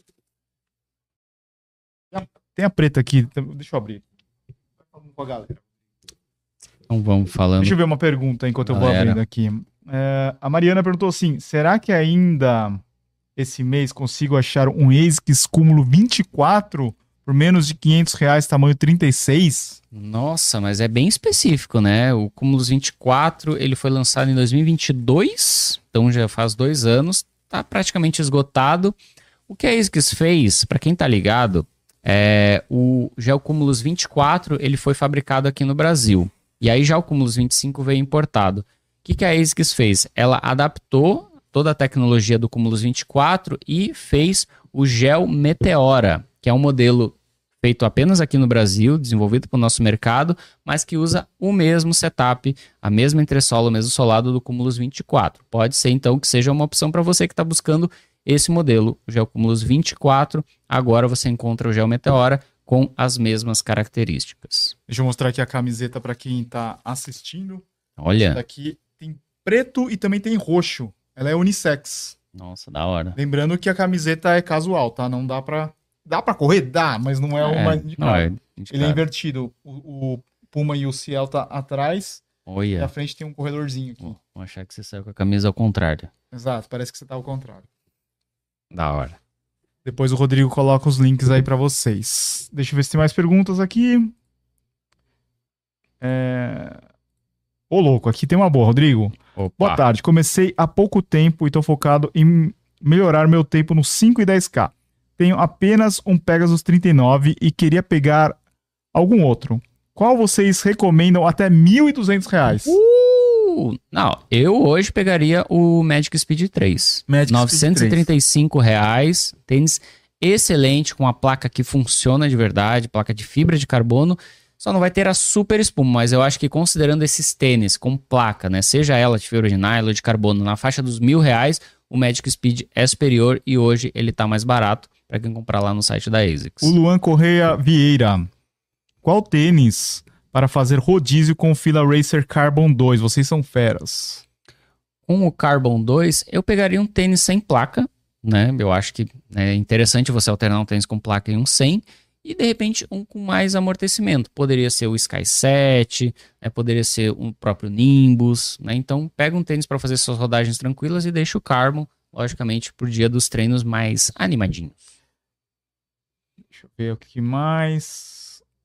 Speaker 1: Tem a preta aqui. Deixa eu abrir. Falando com a galera.
Speaker 2: Então vamos falando.
Speaker 1: Deixa eu ver uma pergunta enquanto eu vou
Speaker 2: Galera.
Speaker 1: abrindo aqui. A Mariana perguntou assim: será que ainda esse mês consigo achar um ASICS Cúmulo 24 por menos de R$500, tamanho 36?
Speaker 2: Nossa, mas é bem específico, né? O Cumulus 24, ele foi lançado em 2022, então já faz 2 anos, tá praticamente esgotado. O que a ASICS fez, para quem tá ligado, já o Cumulus 24, ele foi fabricado aqui no Brasil. E aí já o Cumulus 25 veio importado. O que a ASICS fez? Ela adaptou toda a tecnologia do Cumulus 24 e fez o Gel Meteora, que é um modelo feito apenas aqui no Brasil, desenvolvido para o nosso mercado, mas que usa o mesmo setup, a mesma entressola, o mesmo solado do Cumulus 24. Pode ser então que seja uma opção para você que está buscando esse modelo, o Gel Cumulus 24. Agora você encontra o Gel Meteora com as mesmas características.
Speaker 1: Deixa eu mostrar aqui a camiseta para quem tá assistindo. Essa
Speaker 2: Olha,
Speaker 1: daqui tem preto e também tem roxo. Ela é unissex.
Speaker 2: nossa, da hora.
Speaker 1: Lembrando que a camiseta é casual, tá? Não dá pra... Dá pra correr? Dá, mas não é o mais indicado.
Speaker 2: não é
Speaker 1: Ele é
Speaker 2: indicado.
Speaker 1: invertido. O Puma e o Ciel tá atrás e
Speaker 2: Olha,
Speaker 1: à frente tem um corredorzinho aqui.
Speaker 2: vou achar que você saiu com a camisa ao contrário.
Speaker 1: Exato, parece que você tá ao contrário.
Speaker 2: Da hora.
Speaker 1: Depois o Rodrigo coloca os links aí pra vocês. Deixa eu ver se tem mais perguntas aqui. Ô, louco, aqui tem uma boa, Rodrigo.
Speaker 2: Opa.
Speaker 1: Boa tarde. Comecei há pouco tempo e tô focado em melhorar meu tempo no 5 e 10K. Tenho apenas um Pegasus 39 e queria pegar algum outro. Qual vocês recomendam até R$1.200?
Speaker 2: Não, eu hoje pegaria o Magic Speed 3.
Speaker 1: Magic
Speaker 2: R$935, tênis excelente, com uma placa que funciona de verdade, placa de fibra de carbono. Só não vai ter a super espuma, mas eu acho que considerando esses tênis com placa, né, seja ela de fibra de nylon ou de carbono, na faixa dos R$1.000, o Magic Speed é superior e hoje ele tá mais barato para quem comprar lá no site da ASICS.
Speaker 1: O Luan Correia Vieira. Qual tênis para fazer rodízio com o Fila Racer Carbon 2? Vocês são feras.
Speaker 2: Com o Carbon 2, eu pegaria um tênis sem placa, né? Eu acho que é interessante você alternar um tênis com placa e um sem, e de repente um com mais amortecimento. Poderia ser o Sky 7, né? Poderia ser o próprio Nimbus, né? Então pega um tênis para fazer suas rodagens tranquilas e deixa o Carbon, logicamente, pro dia dos treinos mais animadinhos.
Speaker 1: Deixa eu ver o que mais.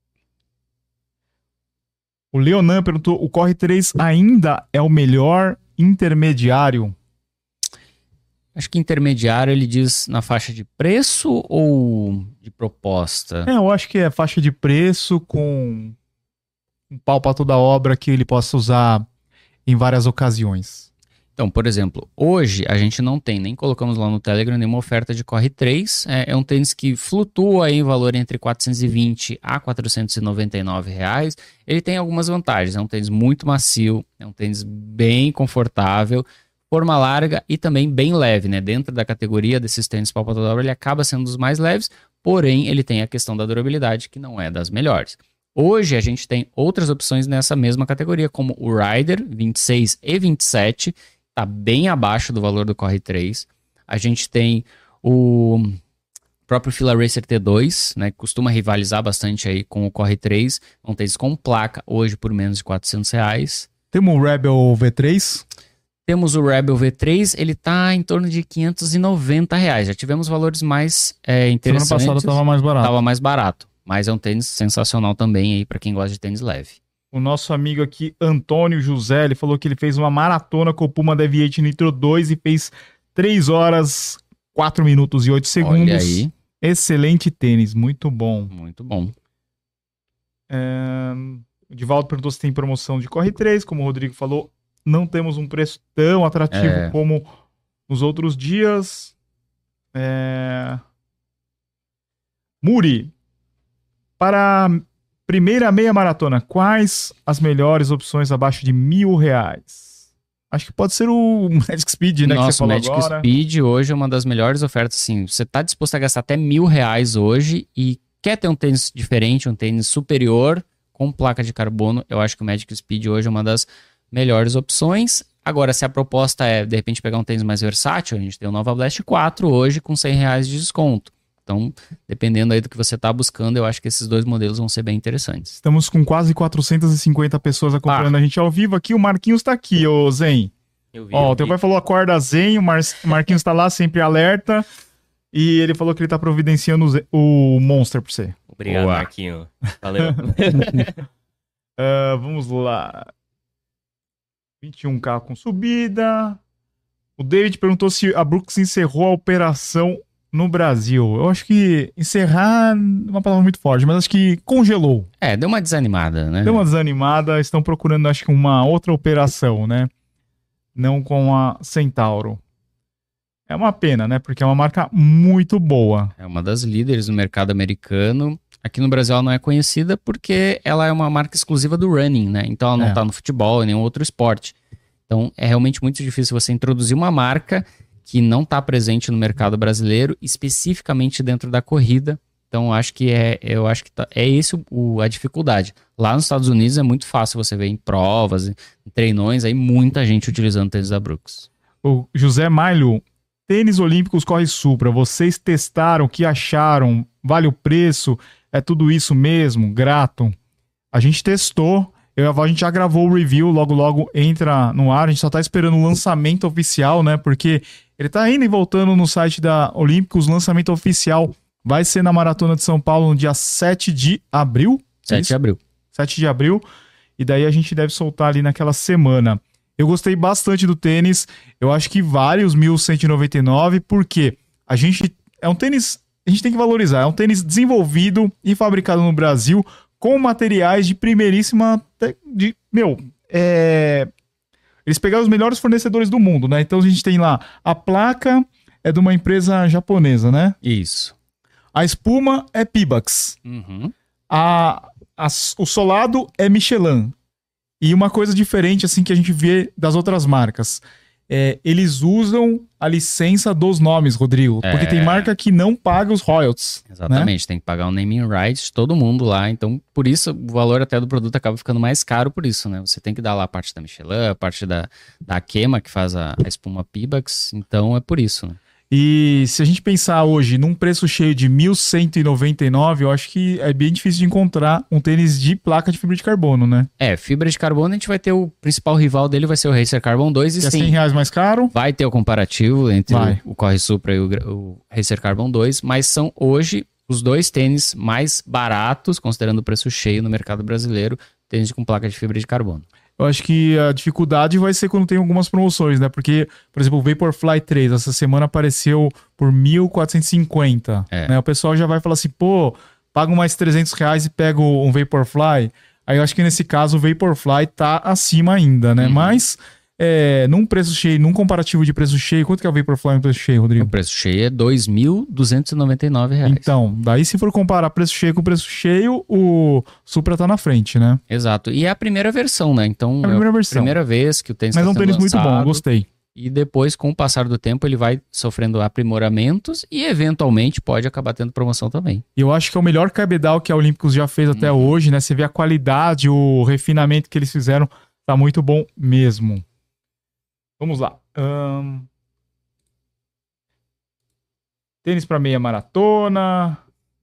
Speaker 1: O Leonan perguntou: o Corre 3 ainda é o melhor intermediário?
Speaker 2: Acho que intermediário ele diz na faixa de preço ou de proposta?
Speaker 1: Eu acho que é faixa de preço com um pau para toda obra que ele possa usar em várias ocasiões.
Speaker 2: Então, por exemplo, hoje a gente não tem, nem colocamos lá no Telegram, nenhuma oferta de Corre 3. É um tênis que flutua aí em valor entre R$420 a R$499. Ele tem algumas vantagens. É um tênis muito macio, é um tênis bem confortável, forma larga e também bem leve, né? Dentro da categoria desses tênis pau para toda obra, ele acaba sendo dos mais leves, porém ele tem a questão da durabilidade, que não é das melhores. Hoje a gente tem outras opções nessa mesma categoria, como o Rider 26 e 27, está bem abaixo do valor do Corre 3. A gente tem o próprio Fila Racer T2, né, que costuma rivalizar bastante aí com o Corre 3. Um tênis com placa, hoje por menos de R$400.
Speaker 1: Temos o Rebel V3.
Speaker 2: Temos o Rebel V3, ele está em torno de R$590. Já tivemos valores mais interessantes.
Speaker 1: Semana passada estava mais barato.
Speaker 2: Estava mais barato, mas é um tênis sensacional também aí para quem gosta de tênis leve.
Speaker 1: O nosso amigo aqui, Antônio José, ele falou que ele fez uma maratona com o Puma Deviate Nitro 2 e fez 3 horas, 4 minutos e 8 segundos.
Speaker 2: Olha aí.
Speaker 1: Excelente tênis, muito bom.
Speaker 2: Muito bom.
Speaker 1: O Divaldo perguntou se tem promoção de Corre 3, como o Rodrigo falou, não temos um preço tão atrativo como nos outros dias. Muri, para primeira meia maratona, quais as melhores opções abaixo de R$1.000? Acho que pode ser o Magic Speed, né?
Speaker 2: Nossa,
Speaker 1: que você falou
Speaker 2: Magic
Speaker 1: agora.
Speaker 2: Speed hoje é uma das melhores ofertas. Assim, você está disposto a gastar até R$1.000 hoje e quer ter um tênis diferente, um tênis superior, com placa de carbono, eu acho que o Magic Speed hoje é uma das melhores opções. Agora, se a proposta é, de repente, pegar um tênis mais versátil, a gente tem o Nova Blast 4 hoje com R$100 de desconto. Então, dependendo aí do que você está buscando, eu acho que esses dois modelos vão ser bem interessantes.
Speaker 1: Estamos com quase 450 pessoas acompanhando a gente ao vivo aqui. O Marquinhos tá aqui, ô Zen. O teu pai falou acorda Zen, o Marquinhos tá lá sempre alerta. E ele falou que ele tá providenciando o Monster pra você.
Speaker 3: Obrigado, boa. Marquinho. Valeu.
Speaker 1: Vamos lá. 21K com subida. O David perguntou se a Brooks encerrou a operação no Brasil. Eu acho que encerrar é uma palavra muito forte, mas acho que congelou.
Speaker 2: Deu uma desanimada, né?
Speaker 1: Deu uma desanimada. Estão procurando, acho que, uma outra operação, né? Não com a Centauro. É uma pena, né? Porque é uma marca muito boa.
Speaker 2: É uma das líderes no mercado americano. Aqui no Brasil ela não é conhecida porque ela é uma marca exclusiva do running, né? Então ela não tá no futebol e nenhum outro esporte. Então é realmente muito difícil você introduzir uma marca que não está presente no mercado brasileiro, especificamente dentro da corrida. Então eu acho que é esse a dificuldade. Lá nos Estados Unidos é muito fácil você ver em provas, em treinões, aí muita gente utilizando tênis da Brooks.
Speaker 1: O José Mailho, tênis olímpicos Corre Supra, vocês testaram, o que acharam? Vale o preço? É tudo isso mesmo? Grato. A gente testou, eu e a Val, a gente já gravou o review, logo entra no ar, a gente só tá esperando o lançamento oficial, né? Porque ele tá indo e voltando no site da Olímpicos, o lançamento oficial vai ser na Maratona de São Paulo no dia 7 de abril.
Speaker 2: 7 de abril.
Speaker 1: 7 de abril. E daí a gente deve soltar ali naquela semana. Eu gostei bastante do tênis. Eu acho que vale os 1.199, porque é um tênis, a gente tem que valorizar. É um tênis desenvolvido e fabricado no Brasil com materiais de primeiríssima... Eles pegaram os melhores fornecedores do mundo, né? Então a gente tem lá, a placa é de uma empresa japonesa, né?
Speaker 2: Isso.
Speaker 1: A espuma é Pebax.
Speaker 2: Uhum.
Speaker 1: O solado é Michelin. E uma coisa diferente, assim, que a gente vê das outras marcas. Eles usam a licença dos nomes, Rodrigo. Porque tem marca que não paga os royalties.
Speaker 2: Exatamente,
Speaker 1: né?
Speaker 2: Tem que pagar o naming rights de todo mundo lá. Então, por isso, o valor até do produto acaba ficando mais caro por isso, né? Você tem que dar lá a parte da Michelin, a parte da Akema, que faz a espuma Pebax. Então, é por isso, né?
Speaker 1: E se a gente pensar hoje num preço cheio de 1.199, eu acho que é bem difícil de encontrar um tênis de placa de fibra de carbono, né?
Speaker 2: Fibra de carbono, a gente vai ter o principal rival dele, vai ser o Racer Carbon 2.
Speaker 1: Que é R$100 mais caro.
Speaker 2: Vai ter o comparativo entre o Corre Supra e o Racer Carbon 2, mas são hoje os dois tênis mais baratos, considerando o preço cheio no mercado brasileiro, tênis com placa de fibra de carbono.
Speaker 1: Eu acho que a dificuldade vai ser quando tem algumas promoções, né? Porque, por exemplo, o Vaporfly 3, essa semana apareceu por R$1.450. Né? O pessoal já vai falar assim, pago mais R$300 e pego um Vaporfly. Aí eu acho que nesse caso o Vaporfly tá acima ainda, né? Mas, num preço cheio, num comparativo de preço cheio, quanto que é o Vaporfly no preço cheio, Rodrigo?
Speaker 2: O preço cheio é R$2.299.
Speaker 1: Então, daí se for comparar preço cheio com preço cheio, o Supra tá na frente, né?
Speaker 2: Exato. E é a primeira versão, né? Então,
Speaker 1: é a primeira
Speaker 2: vez que o tênis
Speaker 1: Mas é um tênis muito bom, eu gostei.
Speaker 2: E depois, com o passar do tempo, ele vai sofrendo aprimoramentos e, eventualmente, pode acabar tendo promoção também.
Speaker 1: E eu acho que é o melhor cabedal que a Olímpicos já fez até hoje, né? Você vê a qualidade, o refinamento que eles fizeram, tá muito bom mesmo. Vamos lá. Tênis para meia maratona.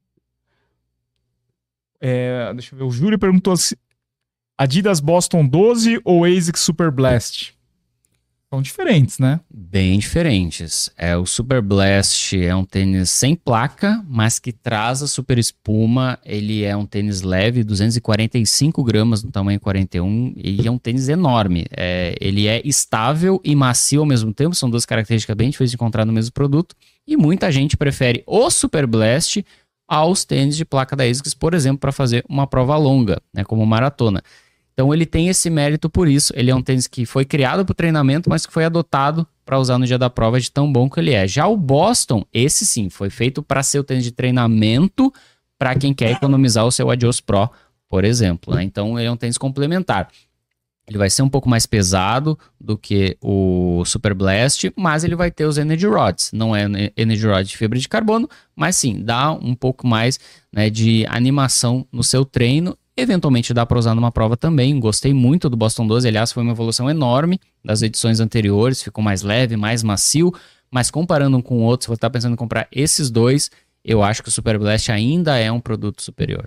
Speaker 1: Deixa eu ver. O Júlio perguntou se Adidas Boston 12 ou ASICS Super Blast. São diferentes, né?
Speaker 2: Bem diferentes. O Super Blast é um tênis sem placa, mas que traz a super espuma. Ele é um tênis leve, 245 gramas no tamanho 41, e é um tênis enorme. Ele é estável e macio ao mesmo tempo, são duas características bem difíceis de encontrar no mesmo produto, e muita gente prefere o Super Blast aos tênis de placa da ASICS, por exemplo, para fazer uma prova longa, né, como maratona. Então ele tem esse mérito por isso. Ele é um tênis que foi criado para o treinamento, mas que foi adotado para usar no dia da prova de tão bom que ele é. Já o Boston, esse sim, foi feito para ser o tênis de treinamento para quem quer economizar o seu Adios Pro, por exemplo. Né? Então ele é um tênis complementar. Ele vai ser um pouco mais pesado do que o Super Blast, mas ele vai ter os Energy Rods. Não é Energy Rod de fibra de carbono, mas sim, dá um pouco mais, né, de animação no seu treino. Eventualmente dá para usar numa prova também. Gostei muito do Boston 12, aliás, foi uma evolução enorme das edições anteriores, ficou mais leve, mais macio, mas comparando um com o outro, se você está pensando em comprar esses dois, eu acho que o Super Blast ainda é um produto superior.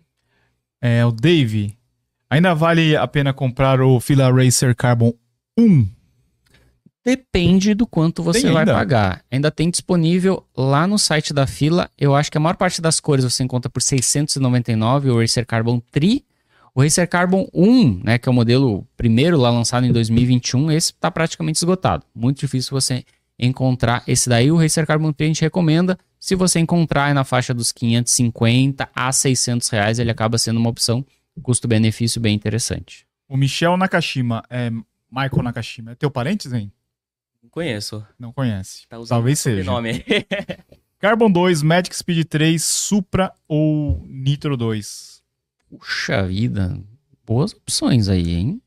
Speaker 1: O Dave, ainda vale a pena comprar o Fila Racer Carbon 1?
Speaker 2: Depende do quanto você vai pagar. Ainda tem disponível lá no site da Fila. Eu acho que a maior parte das cores você encontra por R$699, o Racer Carbon 3. O Racer Carbon 1, né, que é o modelo primeiro lá lançado em 2021, esse está praticamente esgotado. Muito difícil você encontrar esse daí. O Racer Carbon 3 a gente recomenda. Se você encontrar na faixa dos R$550 a R$600, ele acaba sendo uma opção custo-benefício bem interessante.
Speaker 1: O Michel Nakashima, Michael Nakashima, é teu parente, Zen?
Speaker 3: Não conheço.
Speaker 1: Não conhece.
Speaker 3: Tá usando
Speaker 1: Talvez seja.
Speaker 3: Nome.
Speaker 1: Carbon 2, Magic Speed 3, Supra ou Nitro 2?
Speaker 2: Puxa vida, boas opções aí, hein?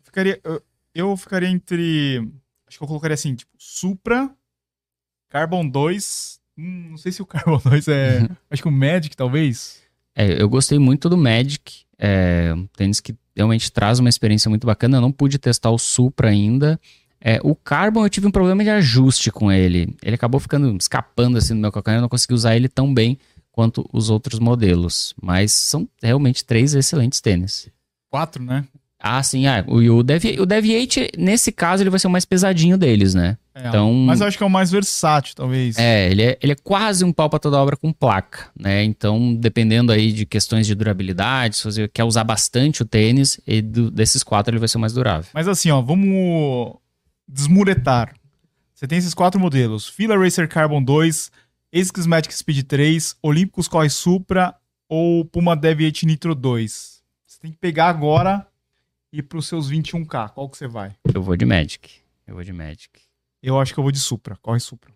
Speaker 1: Eu ficaria entre... Acho que eu colocaria assim, tipo, Supra, Carbon 2... não sei se o Carbon 2 é... acho que o Magic, talvez.
Speaker 2: Eu gostei muito do Magic. Um tênis que realmente traz uma experiência muito bacana. Eu não pude testar o Supra ainda. O Carbon eu tive um problema de ajuste com ele. Ele acabou ficando escapando assim no meu calcanhar. Eu não consegui usar ele tão bem quanto os outros modelos. Mas são realmente 3 excelentes tênis.
Speaker 1: 4, né?
Speaker 2: Ah, sim. O Deviate, nesse caso, ele vai ser o mais pesadinho deles, né? Então,
Speaker 1: mas eu acho que é o mais versátil, talvez.
Speaker 2: Ele é quase um pau pra toda obra com placa, né? Então, dependendo aí de questões de durabilidade, se você quer usar bastante o tênis, desses 4 ele vai ser o mais durável.
Speaker 1: Mas assim, vamos desmuretar. Você tem esses 4 modelos: Fila Racer Carbon 2, ASICS Magic Speed 3, Olympus Corre Supra ou Puma Deviate Nitro 2. Você tem que pegar agora e ir pros seus 21K. Qual que você vai?
Speaker 2: Eu vou de Magic.
Speaker 1: Eu acho que eu vou de Supra. Corre Supra.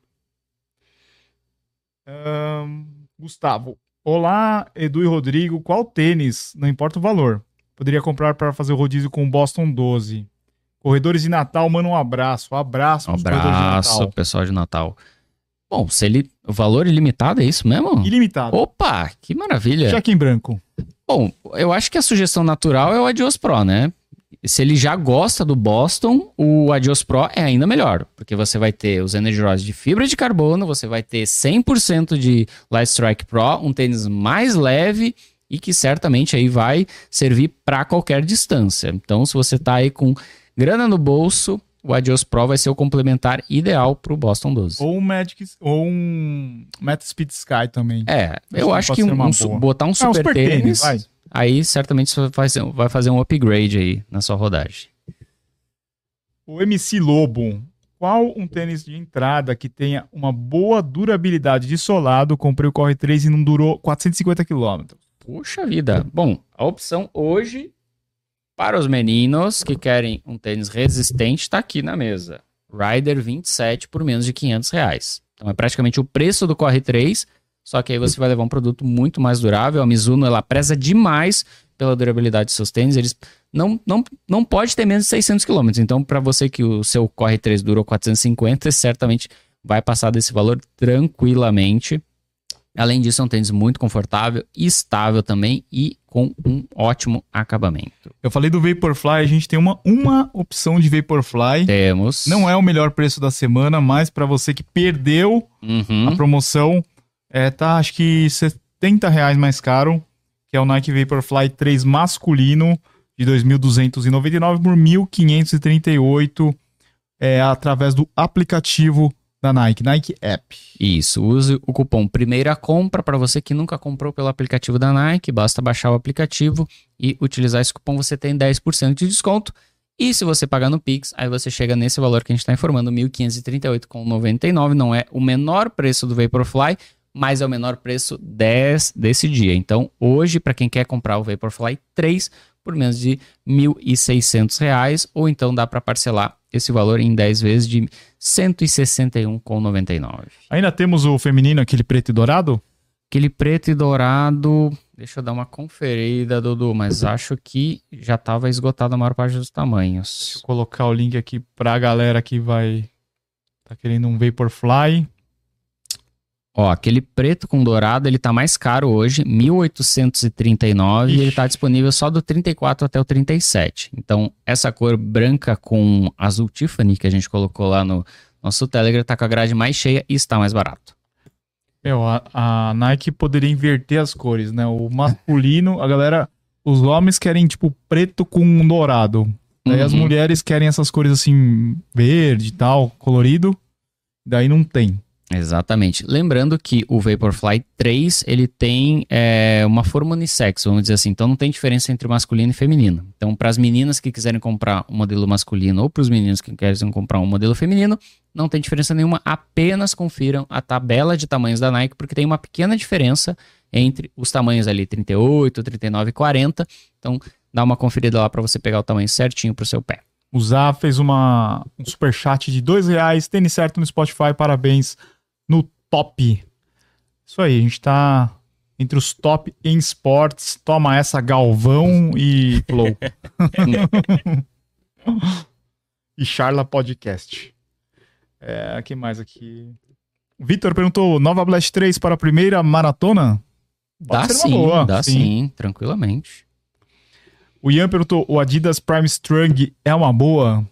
Speaker 1: Gustavo. Olá, Edu e Rodrigo. Qual tênis, não importa o valor, poderia comprar para fazer o rodízio com o Boston 12? Corredores de Natal, manda um abraço. Abraço,
Speaker 2: pessoal de Natal. Bom, o valor ilimitado é isso mesmo?
Speaker 1: Ilimitado.
Speaker 2: Opa, que maravilha.
Speaker 1: Cheque em branco.
Speaker 2: Bom, eu acho que a sugestão natural é o Adios Pro, né? Se ele já gosta do Boston, o Adios Pro é ainda melhor, porque você vai ter os Energy Rods de fibra de carbono, você vai ter 100% de Light Strike Pro, um tênis mais leve e que certamente aí vai servir para qualquer distância. Então, se você tá aí com grana no bolso, o Adios Pro vai ser o complementar ideal para o Boston 12.
Speaker 1: Ou um Meta Speed Sky também.
Speaker 2: Eu acho que botar um super tênis aí certamente você vai fazer um upgrade aí na sua rodagem.
Speaker 1: O MC Lobo. Qual um tênis de entrada que tenha uma boa durabilidade de solado? Comprei o Corre 3 e não durou 450 km.
Speaker 2: Puxa vida. Bom, a opção hoje para os meninos que querem um tênis resistente está aqui na mesa. Rider 27 por menos de R$500. Então é praticamente o preço do Corre 3, só que aí você vai levar um produto muito mais durável. A Mizuno, ela preza demais pela durabilidade de seus tênis. Eles não pode ter menos de 600 km. Então, para você que o seu Corre 3 durou 450, certamente vai passar desse valor tranquilamente. Além disso, é um tênis muito confortável, estável também e com um ótimo acabamento.
Speaker 1: Eu falei do Vaporfly, a gente tem uma opção de Vaporfly.
Speaker 2: Temos.
Speaker 1: Não é o melhor preço da semana, mas para você que perdeu a promoção, tá acho que R$70 mais caro, que é o Nike Vaporfly 3 masculino de 2.299 por 1.538 através do aplicativo da Nike App.
Speaker 2: Isso, use o cupom Primeira Compra para você que nunca comprou pelo aplicativo da Nike, basta baixar o aplicativo e utilizar esse cupom, você tem 10% de desconto. E se você pagar no Pix, aí você chega nesse valor que a gente está informando, R$ 1.538,99. Não é o menor preço do Vaporfly, mas é o menor preço desse dia. Então, hoje, para quem quer comprar o Vaporfly 3 por menos de R$ 1.600, ou então dá para parcelar esse valor em 10 vezes de R$ 161,99.
Speaker 1: Ainda temos o feminino, aquele preto e dourado?
Speaker 2: Aquele preto e dourado, Deixa eu dar uma conferida, Dudu, mas acho que já estava esgotado a maior parte dos tamanhos.
Speaker 1: Deixa eu colocar o link aqui pra galera que tá querendo um Vaporfly.
Speaker 2: Ó, aquele preto com dourado, ele tá mais caro hoje, 1.839, e ele tá disponível só do 34 até o 37. Então, essa cor branca com azul Tiffany que a gente colocou lá no nosso Telegram tá com a grade mais cheia e está mais barato.
Speaker 1: A Nike poderia inverter as cores, né? O masculino, os homens querem tipo preto com dourado. Daí as mulheres querem essas cores assim, verde e tal, colorido. Daí não tem.
Speaker 2: Exatamente. Lembrando que o Vaporfly 3, ele tem uma forma unissex, vamos dizer assim. Então não tem diferença entre masculino e feminino. Então para as meninas que quiserem comprar um modelo masculino ou para os meninos que querem comprar um modelo feminino, não tem diferença nenhuma. Apenas confiram a tabela de tamanhos da Nike, porque tem uma pequena diferença entre os tamanhos ali 38, 39 e 40. Então dá uma conferida lá para você pegar o tamanho certinho para o seu pé.
Speaker 1: O Zá fez um superchat de R$2. Tênis certo no Spotify, parabéns. No top. Isso aí, a gente tá entre os top em esportes. Toma essa, Galvão e Flow. E Charla Podcast. Que mais aqui? O Vitor perguntou, Nova Blast 3 para a primeira maratona?
Speaker 2: Dá sim, tranquilamente.
Speaker 1: O Ian perguntou, o Adidas Prime Strong é uma boa?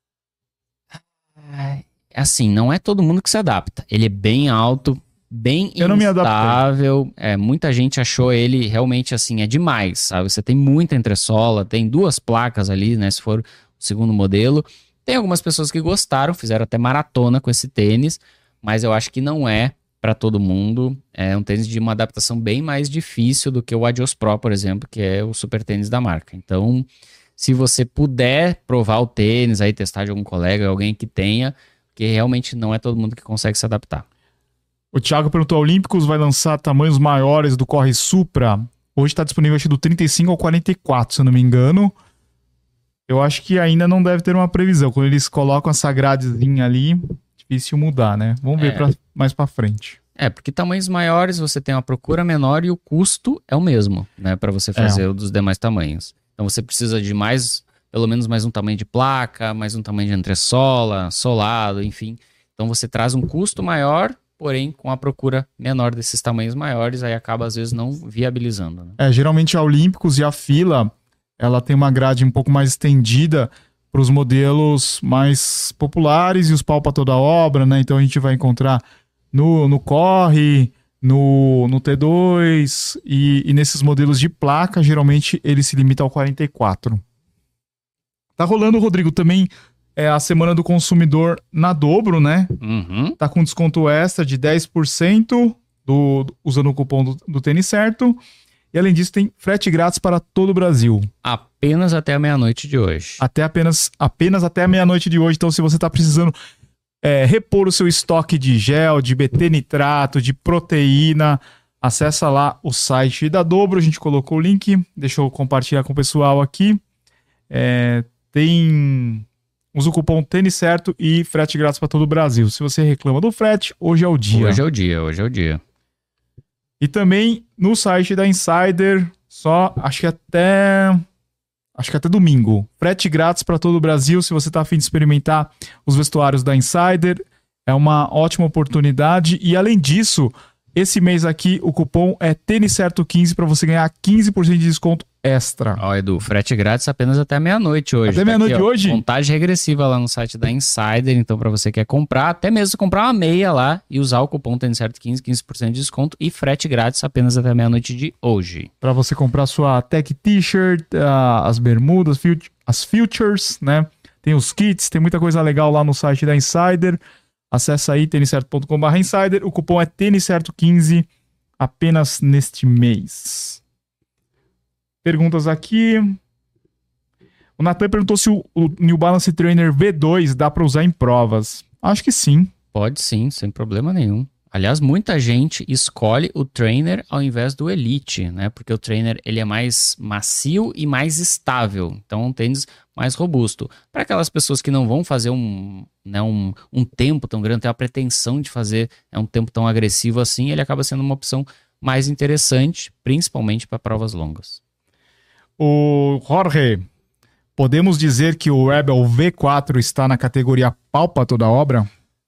Speaker 2: Assim, não é todo mundo que se adapta. Ele é bem alto, bem instável. Muita gente achou ele realmente assim, é demais, sabe? Você tem muita entressola, tem 2 placas ali, né? Se for o segundo modelo. Tem algumas pessoas que gostaram, fizeram até maratona com esse tênis, mas eu acho que não é para todo mundo. É um tênis de uma adaptação bem mais difícil do que o Adios Pro, por exemplo, que é o super tênis da marca. Então, se você puder provar o tênis, aí testar de algum colega, alguém que tenha, porque realmente não é todo mundo que consegue se adaptar.
Speaker 1: O Thiago perguntou, a Olímpicos vai lançar tamanhos maiores do Corre Supra? Hoje está disponível acho, do 35 ao 44, se eu não me engano. Eu acho que ainda não deve ter uma previsão. Quando eles colocam essa gradezinha ali, difícil mudar, né? Vamos ver mais pra frente.
Speaker 2: Porque tamanhos maiores você tem uma procura menor e o custo é o mesmo, né? Para você fazer o dos demais tamanhos. Então você precisa de pelo menos mais um tamanho de placa, mais um tamanho de entressola, solado, enfim. Então você traz um custo maior, porém com a procura menor desses tamanhos maiores, aí acaba às vezes não viabilizando. Né?
Speaker 1: Geralmente a Olímpicos e a Fila, ela tem uma grade um pouco mais estendida para os modelos mais populares e os pau para toda a obra, né? Então a gente vai encontrar no Corre, no T2 e nesses modelos de placa, geralmente ele se limita ao 44. Tá rolando, Rodrigo, também a Semana do Consumidor na Dobro, né?
Speaker 2: Uhum.
Speaker 1: Tá com desconto extra de 10% usando o cupom do Tênis Certo. E além disso, tem frete grátis para todo o Brasil.
Speaker 2: Apenas até a meia-noite de hoje.
Speaker 1: Apenas até a meia-noite de hoje. Então, se você tá precisando repor o seu estoque de gel, de BT nitrato, de proteína, acessa lá o site da Dobro. A gente colocou o link. Deixa eu compartilhar com o pessoal aqui. Usa o cupom Tênis Certo e frete grátis para todo o Brasil. Se você reclama do frete, hoje é o dia.
Speaker 2: Hoje é o dia.
Speaker 1: E também no site da Insider, acho que até domingo. Frete grátis para todo o Brasil. Se você está a fim de experimentar os vestuários da Insider, é uma ótima oportunidade. E além disso, esse mês aqui o cupom é Tênis Certo 15 para você ganhar 15% de desconto extra.
Speaker 2: Ó, Edu, frete grátis apenas até meia-noite hoje.
Speaker 1: Até meia-noite hoje?
Speaker 2: Contagem regressiva lá no site da Insider. Então, para você que quer comprar, até mesmo comprar uma meia lá e usar o cupom Tênis Certo 15% de desconto e frete grátis apenas até meia-noite de hoje.
Speaker 1: Para você comprar sua Tech T-shirt, as bermudas, as futures, né? Tem os kits, tem muita coisa legal lá no site da Insider. Acesse aí tenicerto.com/insider. O cupom é Tênis Certo 15 apenas neste mês. Perguntas aqui. O Natan perguntou se o New Balance Trainer V2 dá para usar em provas. Acho que sim.
Speaker 2: Pode sim, sem problema nenhum. Aliás, muita gente escolhe o Trainer ao invés do Elite, né? Porque o Trainer ele é mais macio e mais estável. Então, um tênis mais robusto. Para aquelas pessoas que não vão fazer um tempo tão grande, tem a pretensão de fazer um tempo tão agressivo assim, ele acaba sendo uma opção mais interessante, principalmente para provas longas.
Speaker 1: O Jorge, podemos dizer que o Rebel V4 está na categoria pau pra toda obra?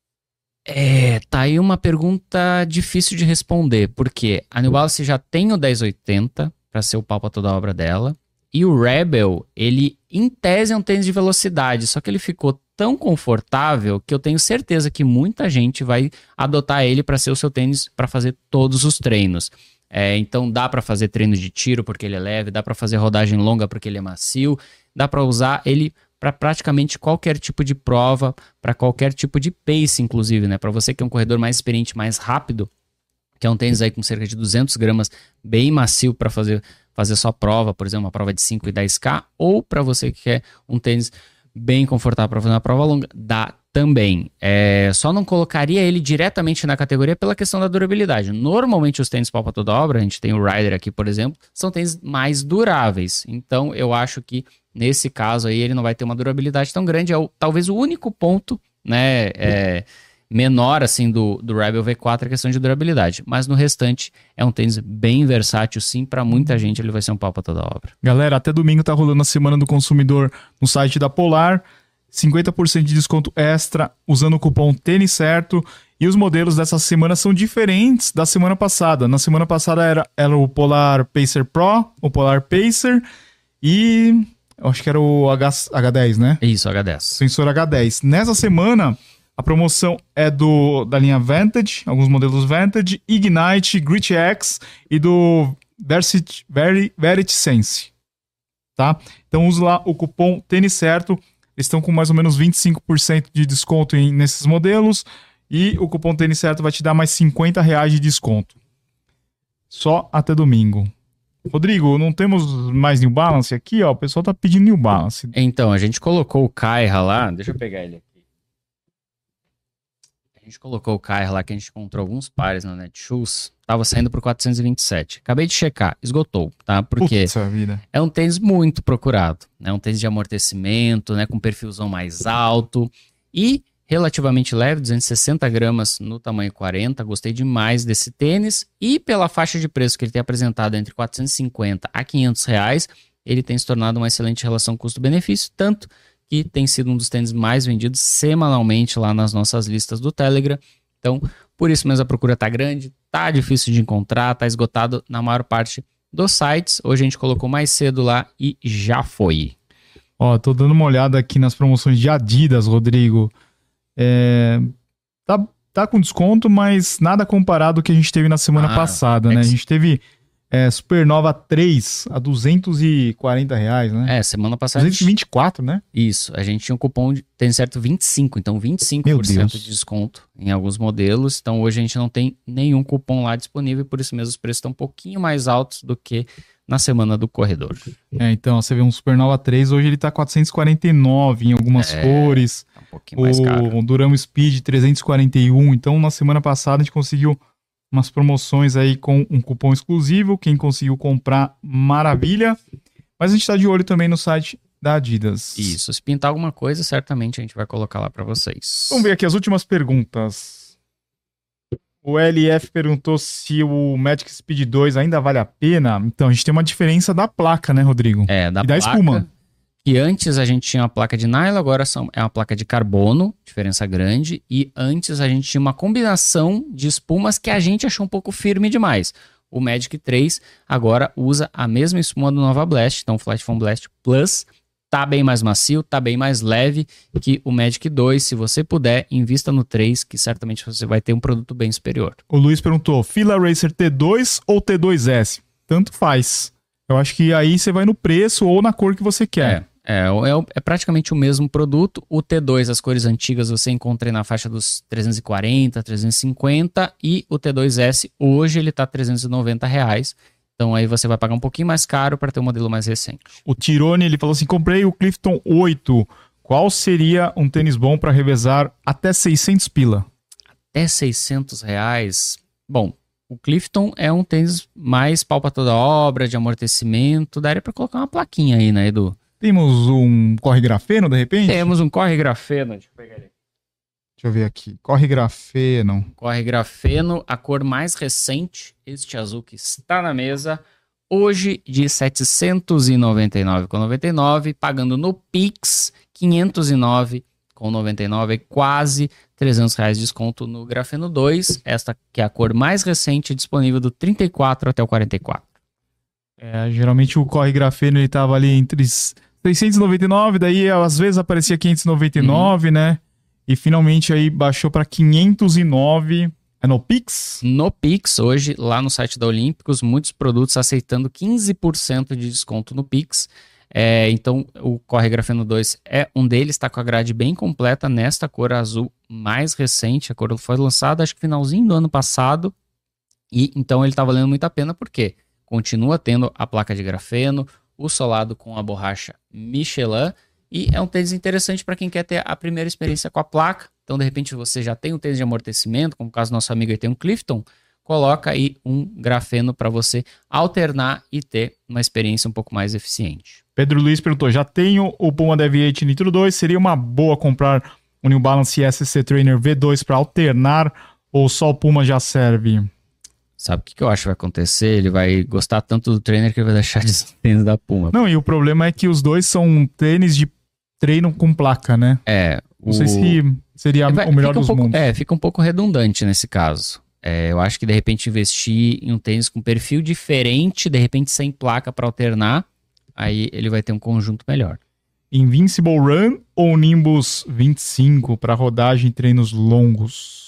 Speaker 2: Tá aí uma pergunta difícil de responder, porque a New Balance já tem o 1080 para ser o pau pra toda obra dela, e o Rebel, ele em tese é um tênis de velocidade, só que ele ficou tão confortável que eu tenho certeza que muita gente vai adotar ele para ser o seu tênis para fazer todos os treinos. Então dá para fazer treino de tiro porque ele é leve, dá para fazer rodagem longa porque ele é macio, dá para usar ele para praticamente qualquer tipo de prova, para qualquer tipo de pace, inclusive, né? Para você que é um corredor mais experiente, mais rápido, que é um tênis aí com cerca de 200 gramas, bem macio para fazer sua prova, por exemplo, uma prova de 5 e 10K, ou para você que quer um tênis bem confortável para fazer uma prova longa, dá também. Só não colocaria ele diretamente na categoria pela questão da durabilidade. Normalmente os tênis pau pra toda obra, a gente tem o Rider aqui, por exemplo, são tênis mais duráveis. Então eu acho que nesse caso aí ele não vai ter uma durabilidade tão grande. Talvez o único ponto, né, menor assim do Rebel V4 é a questão de durabilidade. Mas no restante é um tênis bem versátil, sim. Para muita gente ele vai ser um pau pra toda obra.
Speaker 1: Galera, até domingo tá rolando a Semana do Consumidor no site da Polar. 50% de desconto extra usando o cupom Tênis Certo. E os modelos dessa semana são diferentes da semana passada. Na semana passada era o Polar Pacer Pro, o Polar Pacer e eu acho que era o H10, né?
Speaker 2: Isso, H10.
Speaker 1: Sensor H10. Nessa semana, a promoção é da linha Vantage, alguns modelos Vantage, Ignite, Grit X e do Verity Sense. Tá? Então use lá o cupom Tênis Certo. Eles estão com mais ou menos 25% de desconto nesses modelos. E o cupom Tênis Certo vai te dar mais R$50 de desconto. Só até domingo. Rodrigo, não temos mais New Balance aqui, ó. O pessoal tá pedindo New Balance.
Speaker 2: Então, a gente colocou o Kaira lá. Deixa eu pegar ele aqui. A gente colocou o Kaira lá, que a gente encontrou alguns pares na Netshoes. Tava saindo por 427. Acabei de checar, esgotou, tá? Porque
Speaker 1: Puta vida.
Speaker 2: é um tênis muito procurado. É um tênis de amortecimento, né? Com perfilzão mais alto e relativamente leve, 260 gramas no tamanho 40. Gostei demais desse tênis. E pela faixa de preço que ele tem apresentado entre 450 a 500 reais, ele tem se tornado uma excelente relação custo-benefício, tanto que tem sido um dos tênis mais vendidos semanalmente lá nas nossas listas do Telegram. Então, por isso mesmo a procura tá grande, tá difícil de encontrar, tá esgotado na maior parte dos sites. Hoje a gente colocou mais cedo lá e já foi.
Speaker 1: Ó, tô dando uma olhada aqui nas promoções de Adidas, Rodrigo. Tá com desconto, mas nada comparado ao que a gente teve na semana passada, né? A gente teve Supernova 3 a R$240, né?
Speaker 2: Semana passada...
Speaker 1: 224, né?
Speaker 2: Isso, a gente tinha um cupom de Tênis Certo 25, então 25% de desconto em alguns modelos. Então hoje a gente não tem nenhum cupom lá disponível, por isso mesmo os preços estão um pouquinho mais altos do que na semana do corredor.
Speaker 1: Então você vê um Supernova 3, hoje ele tá 449 em algumas cores.
Speaker 2: Tá um pouquinho mais caro.
Speaker 1: O Duramo Speed 341, então na semana passada a gente conseguiu umas promoções aí com um cupom exclusivo. Quem conseguiu comprar, maravilha. Mas a gente tá de olho também no site da Adidas.
Speaker 2: Isso, se pintar alguma coisa, certamente a gente vai colocar lá para vocês.
Speaker 1: Vamos ver aqui as últimas perguntas. O LF perguntou se o Magic Speed 2 ainda vale a pena. Então, a gente tem uma diferença da placa, né, Rodrigo?
Speaker 2: Da espuma. E antes a gente tinha uma placa de nylon, agora é uma placa de carbono, diferença grande. E antes a gente tinha uma combinação de espumas que a gente achou um pouco firme demais. O Magic 3 agora usa a mesma espuma do Nova Blast, então o Flat Foam Blast Plus. Tá bem mais macio, tá bem mais leve que o Magic 2. Se você puder, invista no 3, que certamente você vai ter um produto bem superior.
Speaker 1: O Luiz perguntou, Fila Racer T2 ou T2S? Tanto faz. Eu acho que aí você vai no preço ou na cor que você quer.
Speaker 2: É praticamente o mesmo produto. O T2, as cores antigas, você encontra na faixa dos 340, 350. E o T2S, hoje ele tá R$390. Então aí você vai pagar um pouquinho mais caro para ter um modelo mais recente. O
Speaker 1: Tirone, ele falou assim, comprei o Clifton 8. Qual seria um tênis bom para revezar até 600 pila?
Speaker 2: Até R$600? Bom, o Clifton é um tênis mais pau pra toda obra, de amortecimento. Daria para colocar uma plaquinha aí, né, Edu?
Speaker 1: Temos um corre grafeno, de repente?
Speaker 2: Temos um corre grafeno. Deixa eu pegar ele.
Speaker 1: Deixa eu ver aqui. Corre grafeno.
Speaker 2: Corre grafeno, a cor mais recente, este azul que está na mesa, hoje de R$ 799,99, pagando no Pix R$ 509,99, quase R$300 de desconto no grafeno 2, esta que é a cor mais recente, disponível do 34 até o 44.
Speaker 1: Geralmente o corre grafeno ele tava ali entre 699, daí às vezes aparecia 599, né? E finalmente aí baixou para 509. É no Pix?
Speaker 2: No Pix, hoje, lá no site da Olímpicos, muitos produtos aceitando 15% de desconto no Pix. Então, o Corre Grafeno 2 é um deles, está com a grade bem completa nesta cor azul mais recente. A cor foi lançada, acho que finalzinho do ano passado. E então ele está valendo muito a pena, porque continua tendo a placa de grafeno, o solado com a borracha Michelin. E é um tênis interessante para quem quer ter a primeira experiência com a placa. Então, de repente, você já tem um tênis de amortecimento, como o caso do nosso amigo aí tem um Clifton, coloca aí um grafeno para você alternar e ter uma experiência um pouco mais eficiente.
Speaker 1: Pedro Luiz perguntou, já tenho o Puma Deviate Nitro 2, seria uma boa comprar o New Balance SC Trainer V2 para alternar ou só o Puma já serve?
Speaker 2: Sabe o que eu acho que vai acontecer? Ele vai gostar tanto do trainer que ele vai deixar de ser tênis da Puma.
Speaker 1: Não, e o problema é que os dois são tênis de treino com placa, né? Não sei se seria o melhor dos mundos.
Speaker 2: Fica um pouco redundante nesse caso. Eu acho que de repente investir em um tênis com perfil diferente, de repente sem placa para alternar, aí ele vai ter um conjunto melhor.
Speaker 1: Invincible Run ou Nimbus 25 para rodagem e treinos longos?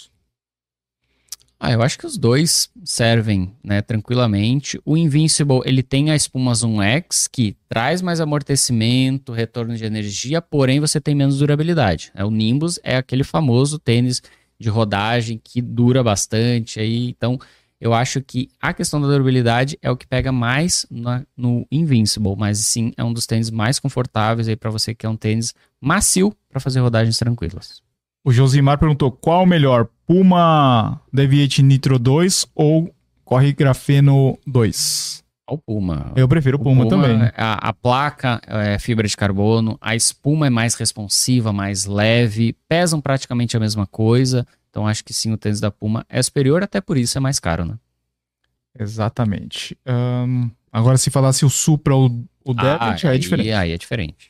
Speaker 2: Eu acho que os dois servem, né, tranquilamente. O Invincible, ele tem a espuma Zoom X, que traz mais amortecimento, retorno de energia, porém você tem menos durabilidade. O Nimbus é aquele famoso tênis de rodagem que dura bastante. Então, eu acho que a questão da durabilidade é o que pega mais no Invincible, mas sim, é um dos tênis mais confortáveis para você que é um tênis macio para fazer rodagens tranquilas.
Speaker 1: O Josimar perguntou, qual o melhor, Puma Deviate Nitro 2 ou Corre Grafeno 2?
Speaker 2: O Puma.
Speaker 1: Eu prefiro o Puma também.
Speaker 2: A placa é fibra de carbono, a espuma é mais responsiva, mais leve, pesam praticamente a mesma coisa, então acho que sim, o tênis da Puma é superior, até por isso é mais caro, né?
Speaker 1: Exatamente. Agora, se falasse o Supra ou o Deviate, aí é diferente.
Speaker 2: Aí é diferente.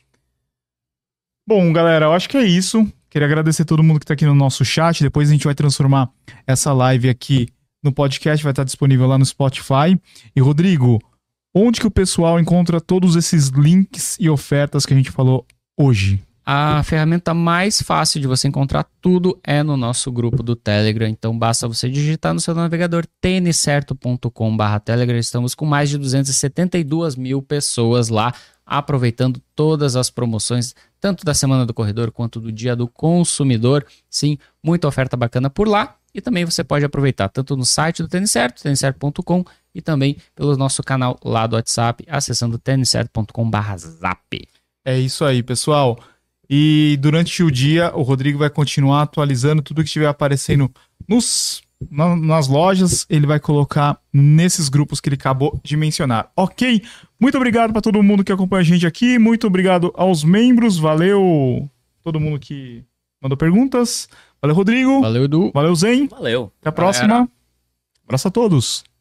Speaker 1: Bom, galera, eu acho que é isso. Queria agradecer a todo mundo que está aqui no nosso chat. Depois a gente vai transformar essa live aqui no podcast, vai estar disponível lá no Spotify. E, Rodrigo, onde que o pessoal encontra todos esses links e ofertas que a gente falou hoje?
Speaker 2: A ferramenta mais fácil de você encontrar tudo é no nosso grupo do Telegram. Então basta você digitar no seu navegador têniscerto.com/Telegram. Estamos com mais de 272 mil pessoas lá, aproveitando todas as promoções, tanto da Semana do Corredor quanto do Dia do Consumidor. Sim, muita oferta bacana por lá. E também você pode aproveitar tanto no site do Tênis Certo, têniscerto.com, e também pelo nosso canal lá do WhatsApp, acessando têniscerto.com/zap.
Speaker 1: É isso aí, pessoal. E durante o dia, o Rodrigo vai continuar atualizando tudo que estiver aparecendo nas lojas, ele vai colocar nesses grupos que ele acabou de mencionar. Ok? Muito obrigado para todo mundo que acompanha a gente aqui. Muito obrigado aos membros. Valeu todo mundo que mandou perguntas. Valeu, Rodrigo.
Speaker 2: Valeu, Edu.
Speaker 1: Valeu, Zen.
Speaker 3: Valeu.
Speaker 1: Até a próxima. Abraço a todos.